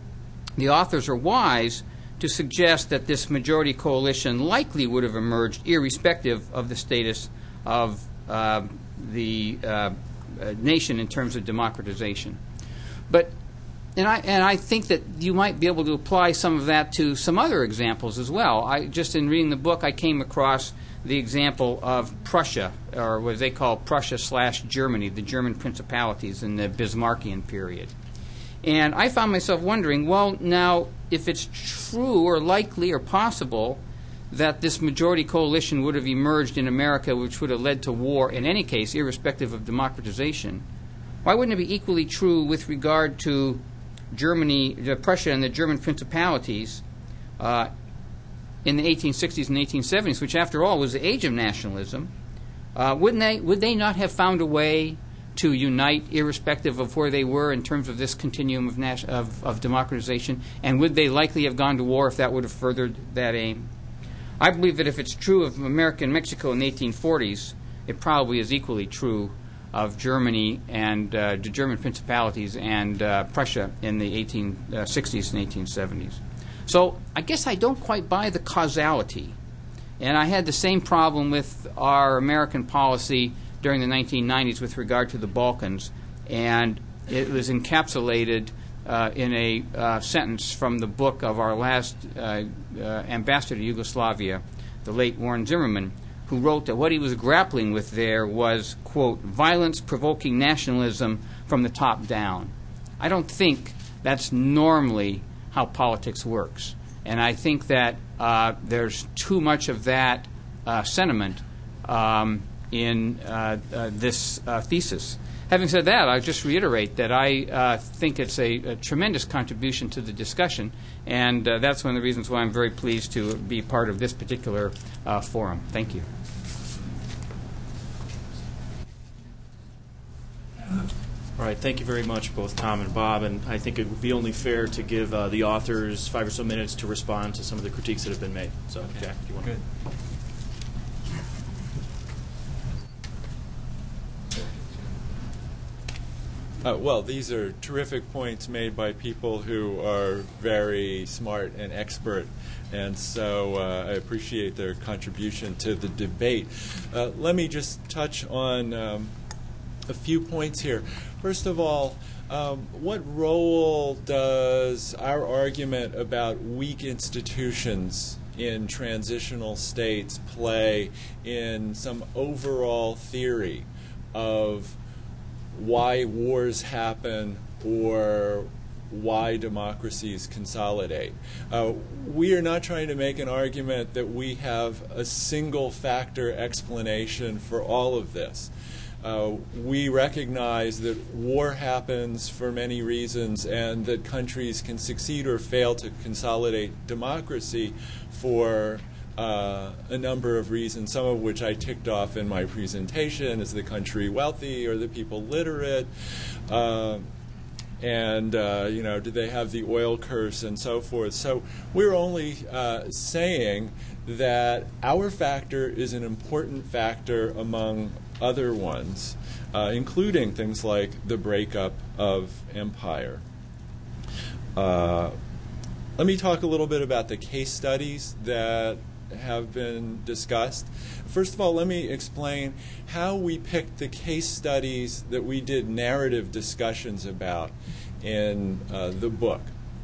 the authors are wise to suggest that this majority coalition likely would have emerged irrespective of the status of uh, the uh, uh, nation in terms of democratization. But and I and I think that you might be able to apply some of that to some other examples as well. I just in reading the book, I came across the example of Prussia, or what they call Prussia slash Germany, the German principalities in the Bismarckian period. And I found myself wondering, well, now, if it's true or likely or possible that this majority coalition would have emerged in America, which would have led to war in any case, irrespective of democratization, why wouldn't it be equally true with regard to Germany, Prussia, and the German principalities uh, in the eighteen sixties and eighteen seventies, which, after all, was the age of nationalism? Uh, wouldn't they? Would they not have found a way to unite, irrespective of where they were in terms of this continuum of, nas- of, of democratization? And would they likely have gone to war if that would have furthered that aim? I believe that if it's true of America and Mexico in the eighteen forties, it probably is equally true of Germany and uh, the German principalities and uh, Prussia in the eighteen sixties and eighteen seventies. So I guess I don't quite buy the causality. And I had the same problem with our American policy during the nineteen nineties with regard to the Balkans, and it was encapsulated uh, in a uh, sentence from the book of our last uh, uh, ambassador to Yugoslavia, the late Warren Zimmerman, who wrote that what he was grappling with there was, quote, violence-provoking nationalism from the top down. I don't think that's normally how politics works, and I think that uh, there's too much of that uh, sentiment um, in uh, uh, this uh, thesis. Having said that, I'll just reiterate that I uh, think it's a, a tremendous contribution to the discussion, and uh, that's one of the reasons why I'm very pleased to be part of this particular uh, forum. Thank you.
All right, thank you very much, both Tom and Bob, and I think it would be only fair to give uh, the authors five or so minutes to respond to some of the critiques that have been made. So, Jack, if you want to.
Good. Uh, well, these are terrific points made by people who are very smart and expert, and so uh, I appreciate their contribution to the debate. Uh, let me just touch on um, a few points here. First of all, um, what role does our argument about weak institutions in transitional states play in some overall theory of why wars happen or why democracies consolidate? Uh, we are not trying to make an argument that we have a single factor explanation for all of this. Uh, we recognize that war happens for many reasons and that countries can succeed or fail to consolidate democracy for uh, a number of reasons, some of which I ticked off in my presentation. Is the country wealthy? Are the people literate? Uh, and, uh, you know, do they have the oil curse and so forth? So we're only uh, saying that our factor is an important factor among other ones, uh, including things like the breakup of empire. Uh, let me talk a little bit about the case studies that have been discussed. First of all, let me explain how we picked the case studies that we did narrative discussions about in uh, the book.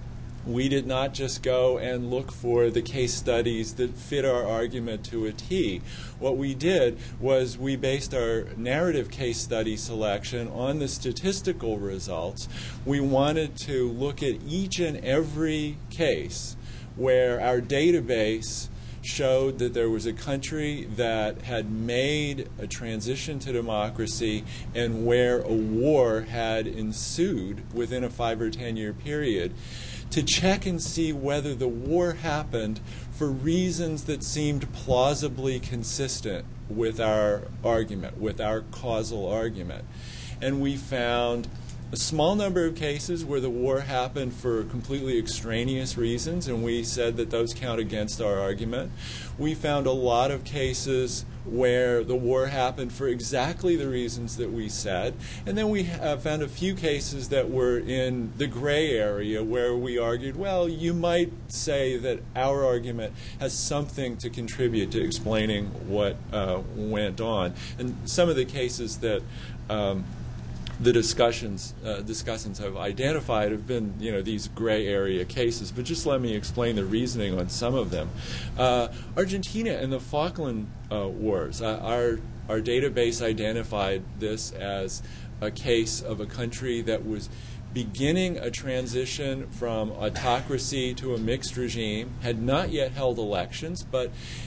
We did not just go and look for the case studies that fit our argument to a T. What we did was we based our narrative case study selection on the statistical results. We wanted to look at each and every case where our database showed that there was a country that had made a transition to democracy and where a war had ensued within a five or ten year period, to check and see whether the war happened for reasons that seemed plausibly consistent with our argument, with our causal argument. And we found a small number of cases where the war happened for completely extraneous reasons, and we said that those count against our argument. We found a lot of cases where the war happened for exactly the reasons that we said. And then we uh, found a few cases that were in the gray area where we argued, well, you might say that our argument has something to contribute to explaining what uh, went on. And some of the cases that um, the discussions uh, discussants have identified have been, you know, these gray area cases. But just let me explain the reasoning on some of them. Uh, Argentina and the Falkland uh, Wars. Uh, our our database identified this as a case of a country that was beginning a transition from autocracy to a mixed regime, had not yet held elections, but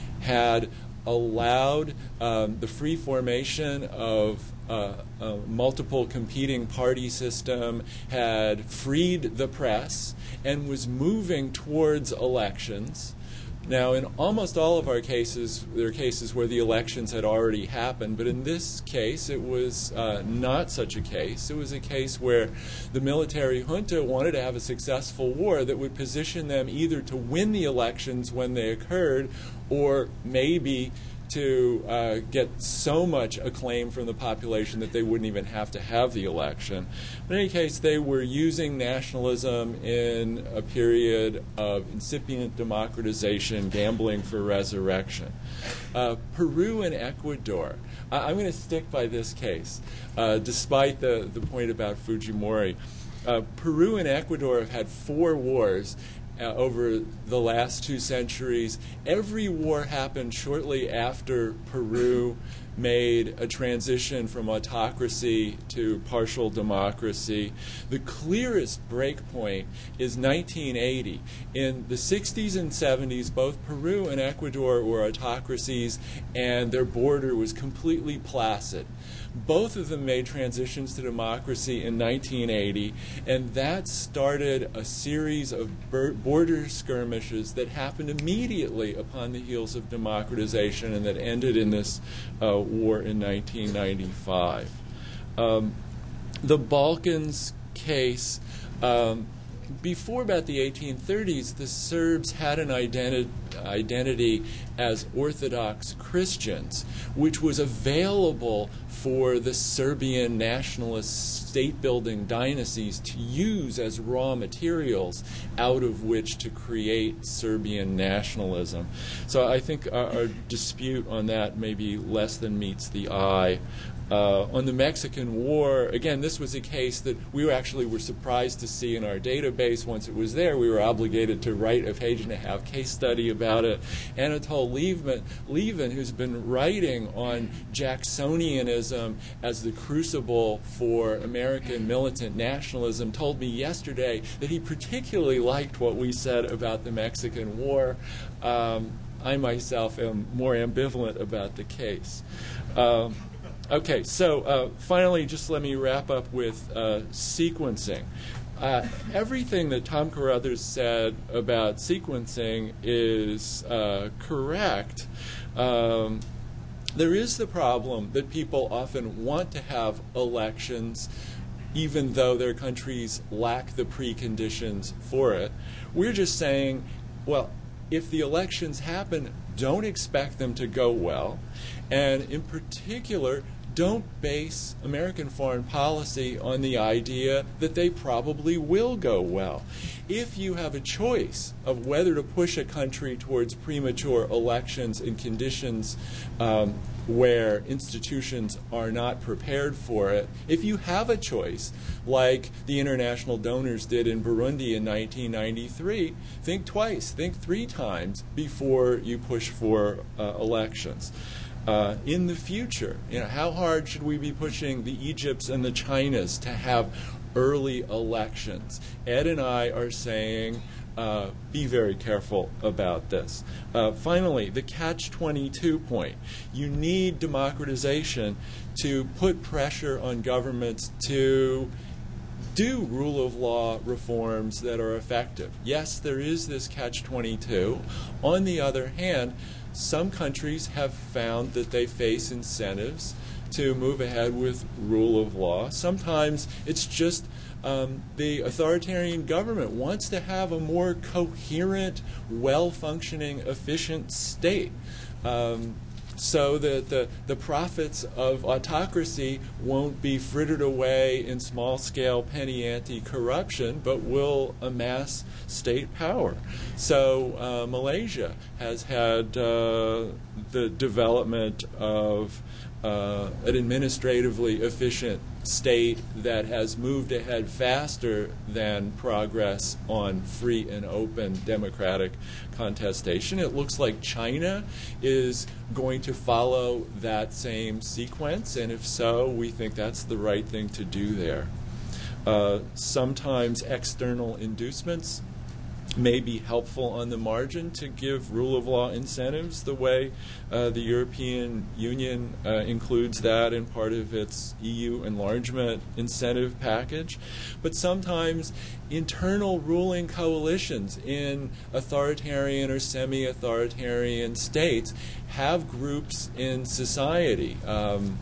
had allowed um, the free formation of uh, a multiple competing party system, had freed the press, and was moving towards elections. Now, in almost all of our cases, there are cases where the elections had already happened, but in this case, it was uh, not such a case. It was a case where the military junta wanted to have a successful war that would position them either to win the elections when they occurred, or maybe to uh, get so much acclaim from the population that they wouldn't even have to have the election. In any case, they were using nationalism in a period of incipient democratization, gambling for resurrection. Uh, Peru and Ecuador. I- I'm going to stick by this case, uh, despite the, the point about Fujimori. Uh, Peru and Ecuador have had four wars Uh, over the last two centuries. Every war happened shortly after Peru made a transition from autocracy to partial democracy. The clearest breakpoint is nineteen eighty. In the sixties and seventies, both Peru and Ecuador were autocracies, and their border was completely placid. Both of them made transitions to democracy in nineteen eighty, and that started a series of border skirmishes that happened immediately upon the heels of democratization and that ended in this uh, war in nineteen ninety-five. Um, the Balkans case, um, before about the eighteen thirties, the Serbs had an identi- identity as Orthodox Christians, which was available for the Serbian nationalist state-building dynasties to use as raw materials out of which to create Serbian nationalism. So I think our, our dispute on that maybe less than meets the eye. Uh, on the Mexican War, again, this was a case that we actually were surprised to see in our database. Once it was there, we were obligated to write a page and a half case study about it. Anatol Lieven, Lieven, who's been writing on Jacksonianism as the crucible for American militant nationalism, told me yesterday that he particularly liked what we said about the Mexican War. Um, I myself am more ambivalent about the case. Um, Okay, so uh, finally, just let me wrap up with uh, sequencing. Uh, everything that Tom Carruthers said about sequencing is uh, correct. Um, there is the problem that people often want to have elections even though their countries lack the preconditions for it. We're just saying, well, if the elections happen, don't expect them to go well. And in particular, don't base American foreign policy on the idea that they probably will go well. If you have a choice of whether to push a country towards premature elections in conditions um, where institutions are not prepared for it, if you have a choice, like the international donors did in Burundi in nineteen ninety-three, think twice, think three times before you push for uh, elections. Uh, in the future, you know, how hard should we be pushing the Egypts and the Chinas to have early elections? Ed and I are saying, uh, be very careful about this. Uh, finally, the catch twenty-two point. You need democratization to put pressure on governments to do rule of law reforms that are effective. Yes, there is this catch twenty-two. On the other hand, some countries have found that they face incentives to move ahead with rule of law. Sometimes it's just um, the authoritarian government wants to have a more coherent, well-functioning, efficient state. Um, so that the, the profits of autocracy won't be frittered away in small-scale penny-ante corruption, but will amass state power. So uh, Malaysia has had uh, the development of uh, an administratively efficient state that has moved ahead faster than progress on free and open democratic contestation. It looks like China is going to follow that same sequence, and if so, we think that's the right thing to do there. Uh, sometimes external inducements may be helpful on the margin to give rule of law incentives, the way uh, the European Union uh, includes that in part of its E U enlargement incentive package. But sometimes internal ruling coalitions in authoritarian or semi-authoritarian states have groups in society, um,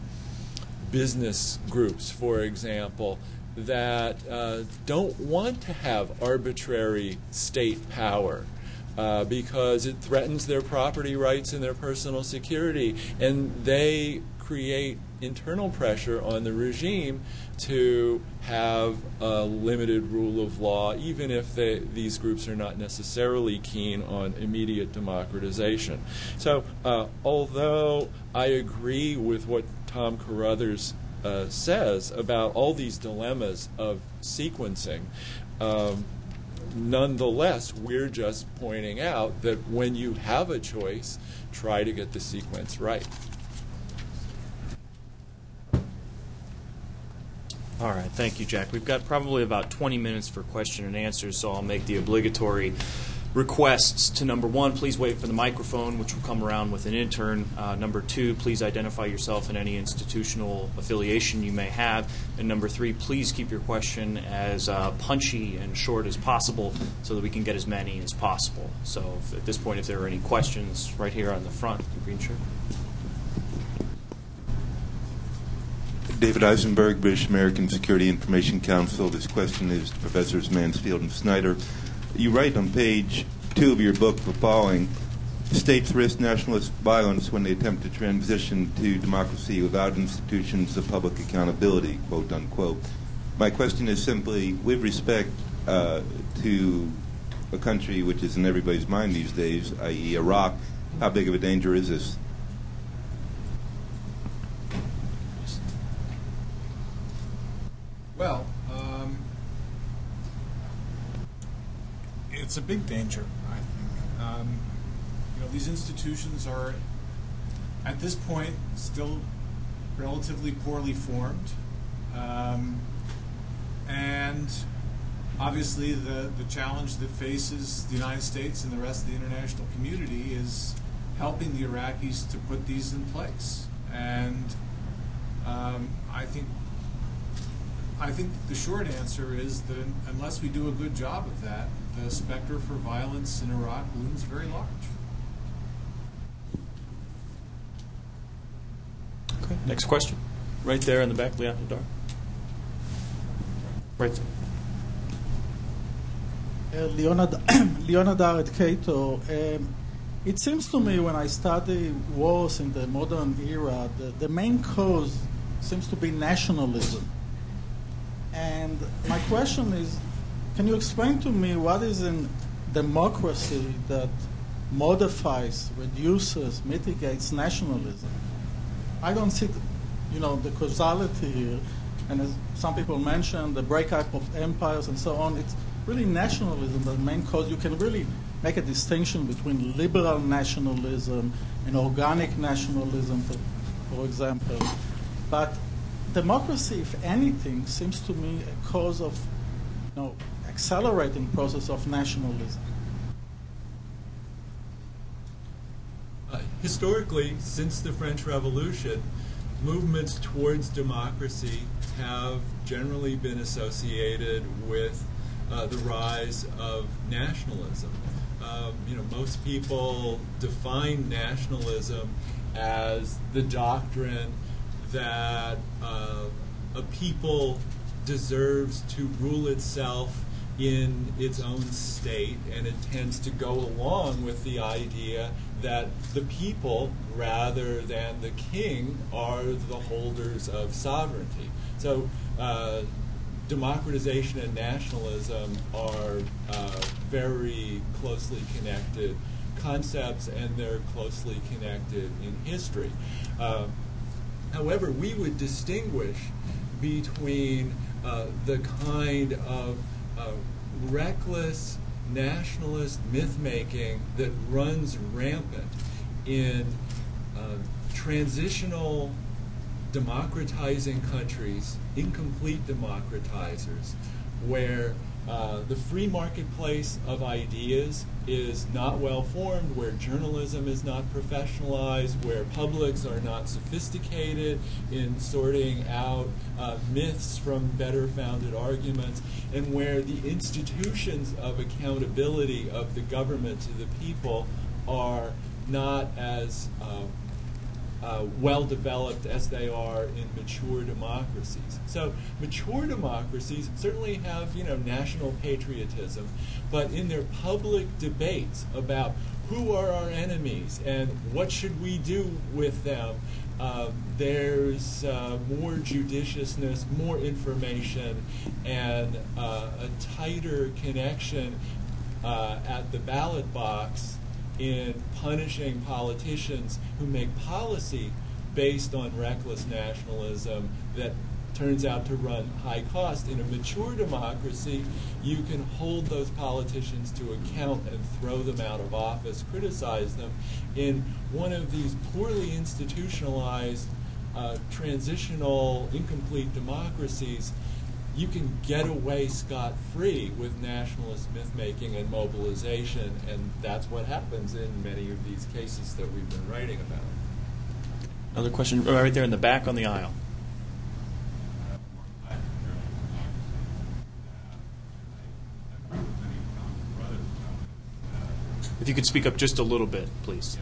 business groups, for example, that uh, don't want to have arbitrary state power uh, because it threatens their property rights and their personal security, and they create internal pressure on the regime to have a limited rule of law, even if they, these groups are not necessarily keen on immediate democratization. So uh, although I agree with what Tom Carruthers Uh, says about all these dilemmas of sequencing, um, nonetheless, we're just pointing out that when you have a choice, try to get the sequence right.
All right, thank you, Jack. We've got probably about twenty minutes for question and answers, so I'll make the obligatory requests to number one, please wait for the microphone, which will come around with an intern. Uh, number two, please identify yourself and any institutional affiliation you may have. And number three, please keep your question as uh, punchy and short as possible so that we can get as many as possible. So if, at this point, if there are any questions right here on the front, the green shirt.
David Eisenberg, British American Security Information Council. This question is to Professors Mansfield and Snyder. You write on page two of your book the following: states risk nationalist violence when they attempt to transition to democracy without institutions of public accountability, quote unquote. My question is simply, with respect uh, to a country which is in everybody's mind these days, that is. Iraq, how big of a danger is this?
Well, um, it's a big danger, I think. Um, you know, these institutions are, at this point, still relatively poorly formed. Um, and obviously the, the challenge that faces the United States and the rest of the international community is helping the Iraqis to put these in place. And Um, I think I think the short answer is that unless we do a good job of that, the specter for violence in Iraq looms very large.
Okay, next question. Right there in the back, Leon Hadar. Right there.
Uh, Leonard, Leonard at Cato. Um, it seems to me when I study wars in the modern era, the, the main cause seems to be nationalism. And my question is, can you explain to me what is in democracy that modifies, reduces, mitigates nationalism? I don't see, you know, the causality here. And as some people mentioned, the breakup of empires and so on, it's really nationalism, the main cause. You can really make a distinction between liberal nationalism and organic nationalism, for, for example. But democracy, if anything, seems to me a cause of, you know, accelerating process of nationalism.
Uh, historically, since the French Revolution, movements towards democracy have generally been associated with uh, the rise of nationalism. Uh, you know, most people define nationalism as the doctrine that uh, a people deserves to rule itself in its own state, and it tends to go along with the idea that the people, rather than the king, are the holders of sovereignty. So uh, democratization and nationalism are uh, very closely connected concepts, and they're closely connected in history. Uh, however, we would distinguish between uh, the kind of uh, reckless nationalist myth-making that runs rampant in uh, transitional democratizing countries, incomplete democratizers, where uh, the free marketplace of ideas is not well formed, where journalism is not professionalized, where publics are not sophisticated in sorting out uh, myths from better founded arguments, and where the institutions of accountability of the government to the people are not as uh, Uh, well developed as they are in mature democracies. So mature democracies certainly have, you know, national patriotism, but in their public debates about who are our enemies and what should we do with them, uh, there's uh, more judiciousness, more information, and uh, a tighter connection uh, at the ballot box in punishing politicians who make policy based on reckless nationalism that turns out to run high cost. In a mature democracy, you can hold those politicians to account and throw them out of office, criticize them. In one of these poorly institutionalized, uh, transitional, incomplete democracies, you can get away scot-free with nationalist myth-making and mobilization, and that's what happens in many of these cases that we've been writing about.
Another question right there in the back on the aisle. If you could speak up just a little bit, please.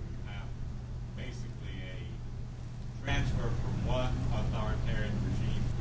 Transfer from one authoritarian regime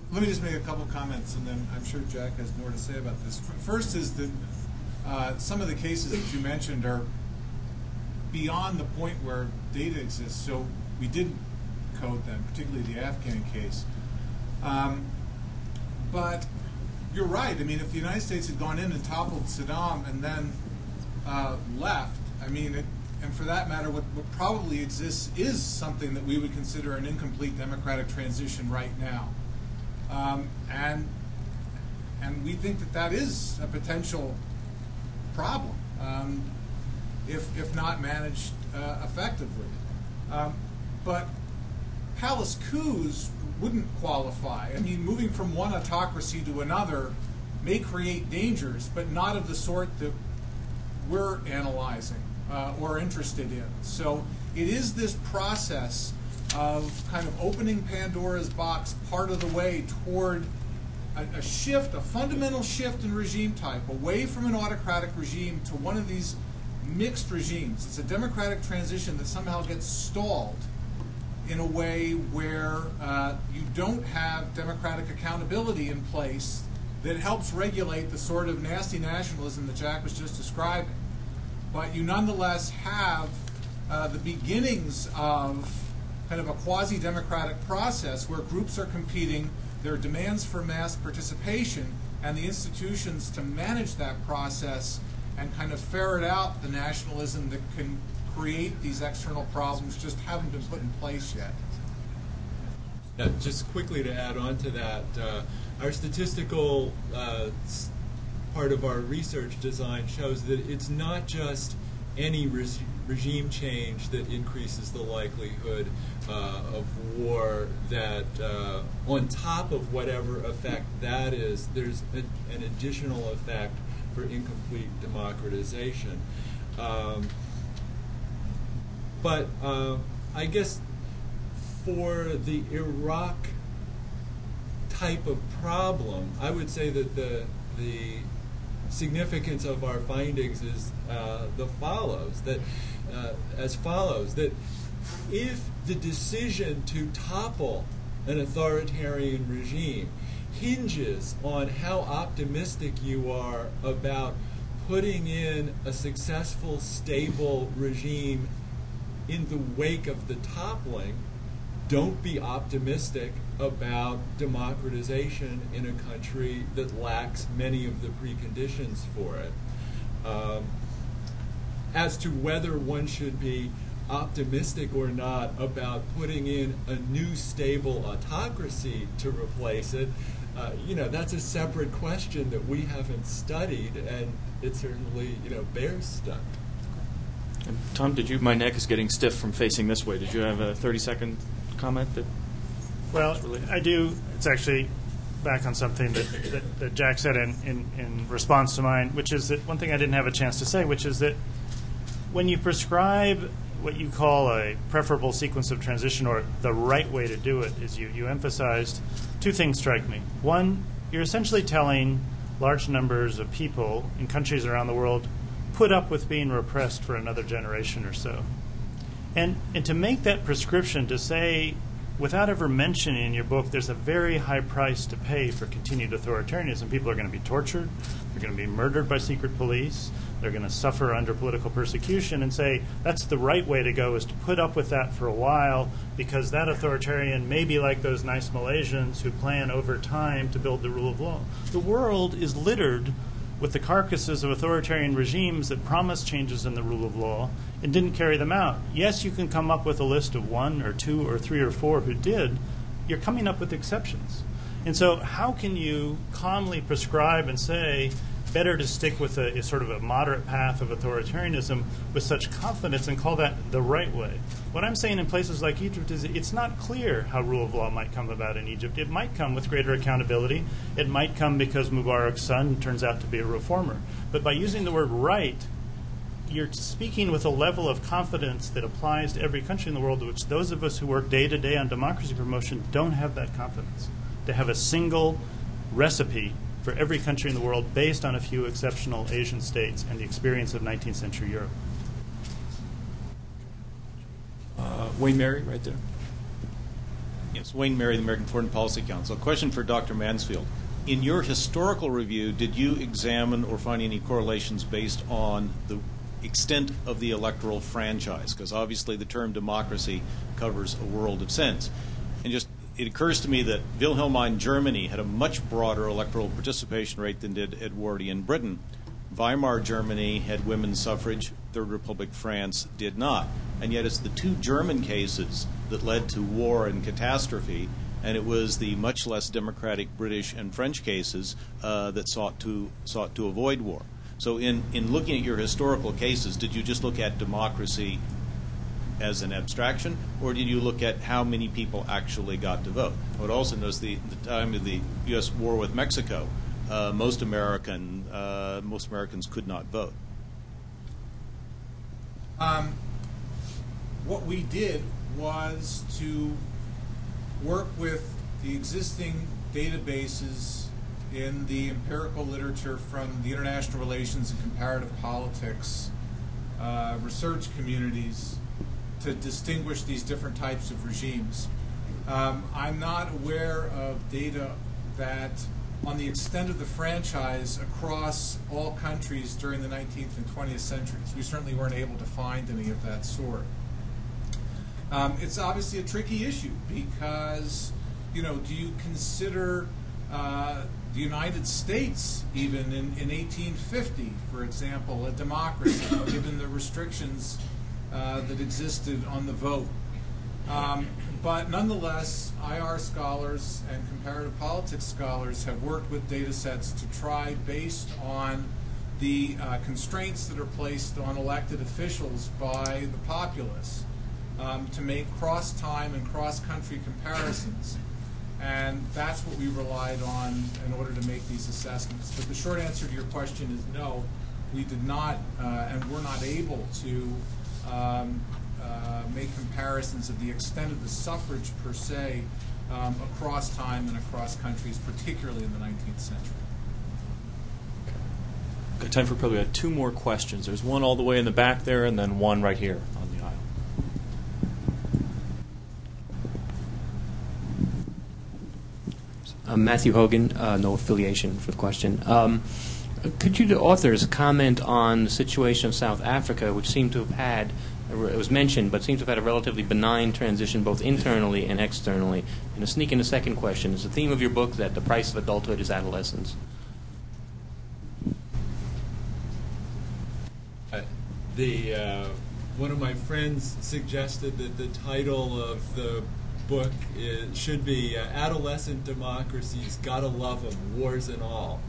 let me just make a couple comments, and then I'm sure Jack has more to say about this. First is that uh, some of the cases that you mentioned are beyond the point where data exists, so we didn't code them, particularly the Afghan case. Um, but you're right. I mean, if the United States had gone in and toppled Saddam and then uh, left, I mean, it, and for that matter, what, what probably exists is something that we would consider an incomplete democratic transition right now. Um, and and we think that that is a potential problem um, if, if not managed uh, effectively. Um, but palace coups wouldn't qualify. I mean, moving from one autocracy to another may create dangers, but not of the sort that we're analyzing uh, or interested in. So it is this process of kind of opening Pandora's box part of the way toward a, a shift, a fundamental shift in regime type, away from an autocratic regime to one of these mixed regimes. It's a democratic transition that somehow gets stalled in a way where uh, you don't have democratic accountability in place that helps regulate the sort of nasty nationalism that Jack was just describing. But you nonetheless have uh, the beginnings of kind of a quasi-democratic process where groups are competing, there are demands for mass participation, and the institutions to manage that process and kind of ferret out the nationalism that can create these external problems just haven't been put in place yet.
Now, just quickly to add on to that, uh, our statistical uh, part of our research design shows that it's not just any res- regime change that increases the likelihood uh, of war, that uh, on top of whatever effect that is, there's a, an additional effect for incomplete democratization. Um, but uh, I guess for the Iraq type of problem, I would say that the the significance of our findings is uh, the follows, that uh, as follows, that if the decision to topple an authoritarian regime hinges on how optimistic you are about putting in a successful, stable regime in the wake of the toppling, don't be optimistic about democratization in a country that lacks many of the preconditions for it. Um, as to whether one should be optimistic or not about putting in a new stable autocracy to replace it, uh, you know, that's a separate question that we haven't studied, and it certainly, you know, bears study.
And Tom, did you? My neck is getting stiff from facing this way. Did you have a thirty-second comment that?
Well, I do. It's actually back on something that, that, that Jack said in, in, in response to mine, which is that one thing I didn't have a chance to say, which is that when you prescribe what you call a preferable sequence of transition, or the right way to do it, is you, you emphasized two things strike me. One, you're essentially telling large numbers of people in countries around the world, put up with being repressed for another generation or so. And, and to make that prescription, to say, without ever mentioning in your book, there's a very high price to pay for continued authoritarianism. People are going to be tortured. They're going to be murdered by secret police. They're going to suffer under political persecution, and say that's the right way to go, is to put up with that for a while, because that authoritarian may be like those nice Malaysians who plan over time to build the rule of law. The world is littered with the carcasses of authoritarian regimes that promised changes in the rule of law and didn't carry them out. Yes, you can come up with a list of one or two or three or four who did. You're coming up with exceptions. And so how can you calmly prescribe and say, better to stick with a, a sort of a moderate path of authoritarianism with such confidence and call that the right way? What I'm saying in places like Egypt is it's not clear how rule of law might come about in Egypt. It might come with greater accountability. It might come because Mubarak's son turns out to be a reformer. But by using the word right, you're speaking with a level of confidence that applies to every country in the world, which those of us who work day to day on democracy promotion don't have that confidence. To have a single recipe for every country in the world based on a few exceptional Asian states and the experience of nineteenth century Europe.
Uh, Wayne Mary, right there.
Yes, Wayne Mary, the American Foreign Policy Council. A question for Doctor Mansfield. In your historical review, did you examine or find any correlations based on the extent of the electoral franchise? Because obviously the term democracy covers a world of sense. And just it occurs to me that Wilhelmine Germany had a much broader electoral participation rate than did Edwardian Britain. Weimar Germany had women's suffrage. Third Republic France did not. And yet it's the two German cases that led to war and catastrophe, and it was the much less democratic British and French cases uh, that sought to sought to avoid war. So in, in looking at your historical cases, did you just look at democracy as an abstraction, or did you look at how many people actually got to vote? I would also notice the, the time of the U S war with Mexico, uh, most American uh, most Americans could not vote.
Um, what we did was to work with the existing databases in the empirical literature from the international relations and comparative politics uh, research communities to distinguish these different types of regimes. Um, I'm not aware of data that on the extent of the franchise across all countries during the nineteenth and twentieth centuries. We certainly weren't able to find any of that sort. Um, it's obviously a tricky issue because, you know, do you consider uh, the United States, even in, in eighteen fifty, for example, a democracy, given the restrictions uh, that existed on the vote? Um, but nonetheless, I R scholars and comparative politics scholars have worked with data sets to try, based on the uh, constraints that are placed on elected officials by the populace, um, to make cross-time and cross-country comparisons. And that's what we relied on in order to make these assessments. But the short answer to your question is no, we did not, uh, and were not able to um, uh, make comparisons of the extent of the suffrage per se um, across time and across countries, particularly in the nineteenth century.
Got time for probably about two more questions. There's one all the way in the back there, and then one right here on the aisle.
I'm Matthew Hogan, uh, no affiliation for the question. Um, could you, the authors, comment on the situation of South Africa, which seemed to have had, it was mentioned, but seems to have had a relatively benign transition both internally and externally? And to sneak in a second question, is the theme of your book that the price of adulthood is adolescence?
Uh, the uh, one of my friends suggested that the title of the book is, should be uh, Adolescent Democracies, Gotta Love 'Em, Wars and All.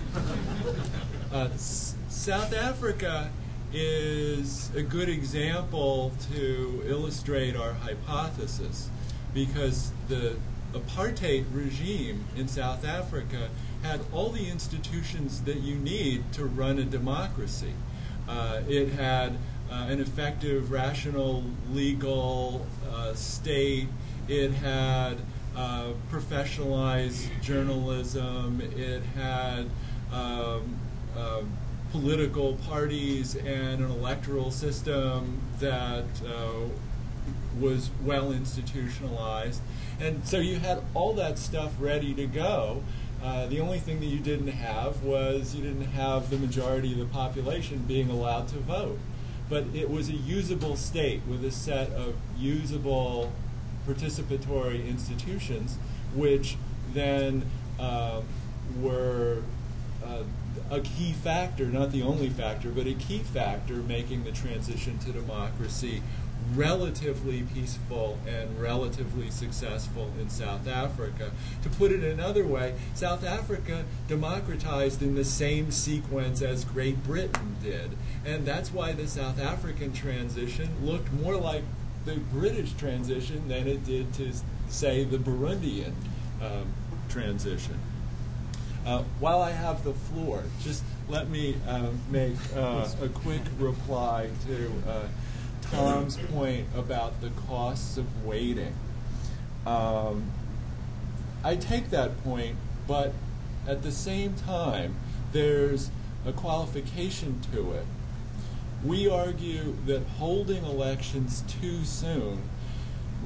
uh, S- South Africa is a good example to illustrate our hypothesis, because the apartheid regime in South Africa had all the institutions that you need to run a democracy. Uh, it had uh, an effective, rational, legal uh, state. It had uh, professionalized journalism. It had um, uh, political parties and an electoral system that uh, was well institutionalized. And so you had all that stuff ready to go. Uh, the only thing that you didn't have was you didn't have the majority of the population being allowed to vote. But it was a usable state with a set of usable participatory institutions, which then uh, were uh, a key factor, not the only factor, but a key factor making the transition to democracy relatively peaceful and relatively successful in South Africa. To put it another way, South Africa democratized in the same sequence as Great Britain did. And that's why the South African transition looked more like the British transition than it did to, say, the Burundian um, transition. Uh, while I have the floor, just let me uh, make uh, a quick reply to uh, Tom's point about the costs of waiting. Um, I take that point, but at the same time, there's a qualification to it. We argue that holding elections too soon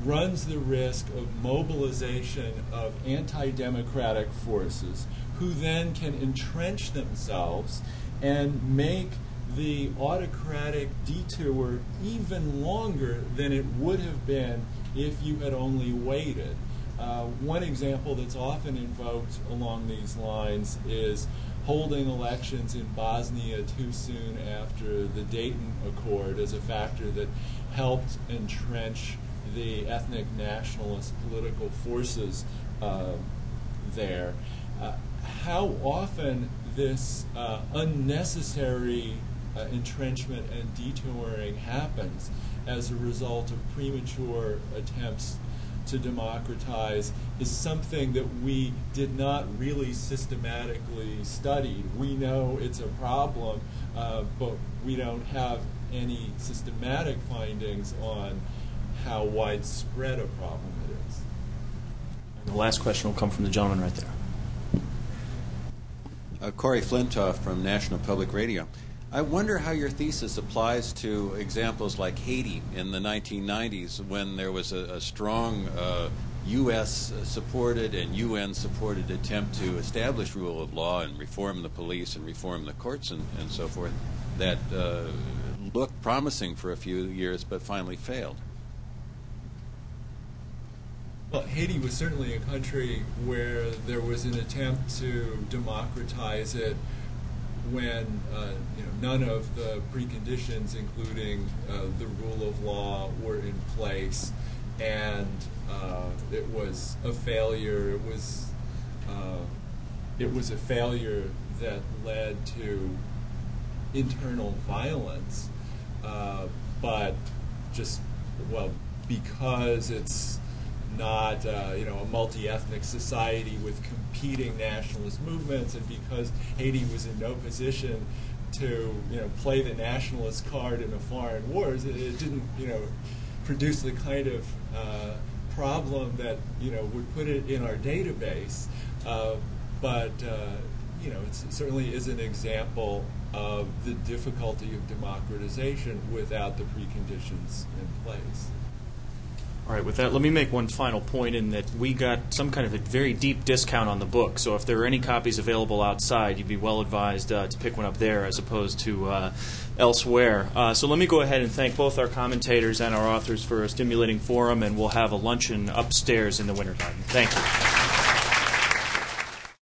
runs the risk of mobilization of anti-democratic forces who then can entrench themselves and make the autocratic detour even longer than it would have been if you had only waited. Uh, one example that's often invoked along these lines is holding elections in Bosnia too soon after the Dayton Accord as a factor that helped entrench the ethnic nationalist political forces uh, there. Uh, how often this uh, unnecessary uh, entrenchment and detouring happens as a result of premature attempts to democratize is something that we did not really systematically study. We know it's a problem, uh, but we don't have any systematic findings on how widespread a problem it is.
And the last question will come from the gentleman right there.
Uh, Corey Flintoff from National Public Radio. I wonder how your thesis applies to examples like Haiti in the nineteen nineties when there was a, a strong uh, U S-supported and U N-supported attempt to establish rule of law and reform the police and reform the courts and, and so forth that uh, looked promising for a few years but finally failed.
Well, Haiti was certainly a country where there was an attempt to democratize it when uh, you know, none of the preconditions, including uh, the rule of law, were in place, and uh, it was a failure. It was uh, it was a failure that led to internal violence, uh, but just well because it's not uh, you know a multi-ethnic society with competing nationalist movements, and because Haiti was in no position to you know play the nationalist card in a foreign wars, it, it didn't you know produce the kind of uh, problem that you know would put it in our database. Uh, but uh, you know it's, it certainly is an example of the difficulty of democratization without the preconditions in place.
All right, with that, let me make one final point in that we got some kind of a very deep discount on the book. So if there are any copies available outside, you'd be well advised uh, to pick one up there as opposed to uh, elsewhere. Uh, so let me go ahead and thank both our commentators and our authors for a stimulating forum, and we'll have a luncheon upstairs in the wintertime. Thank you.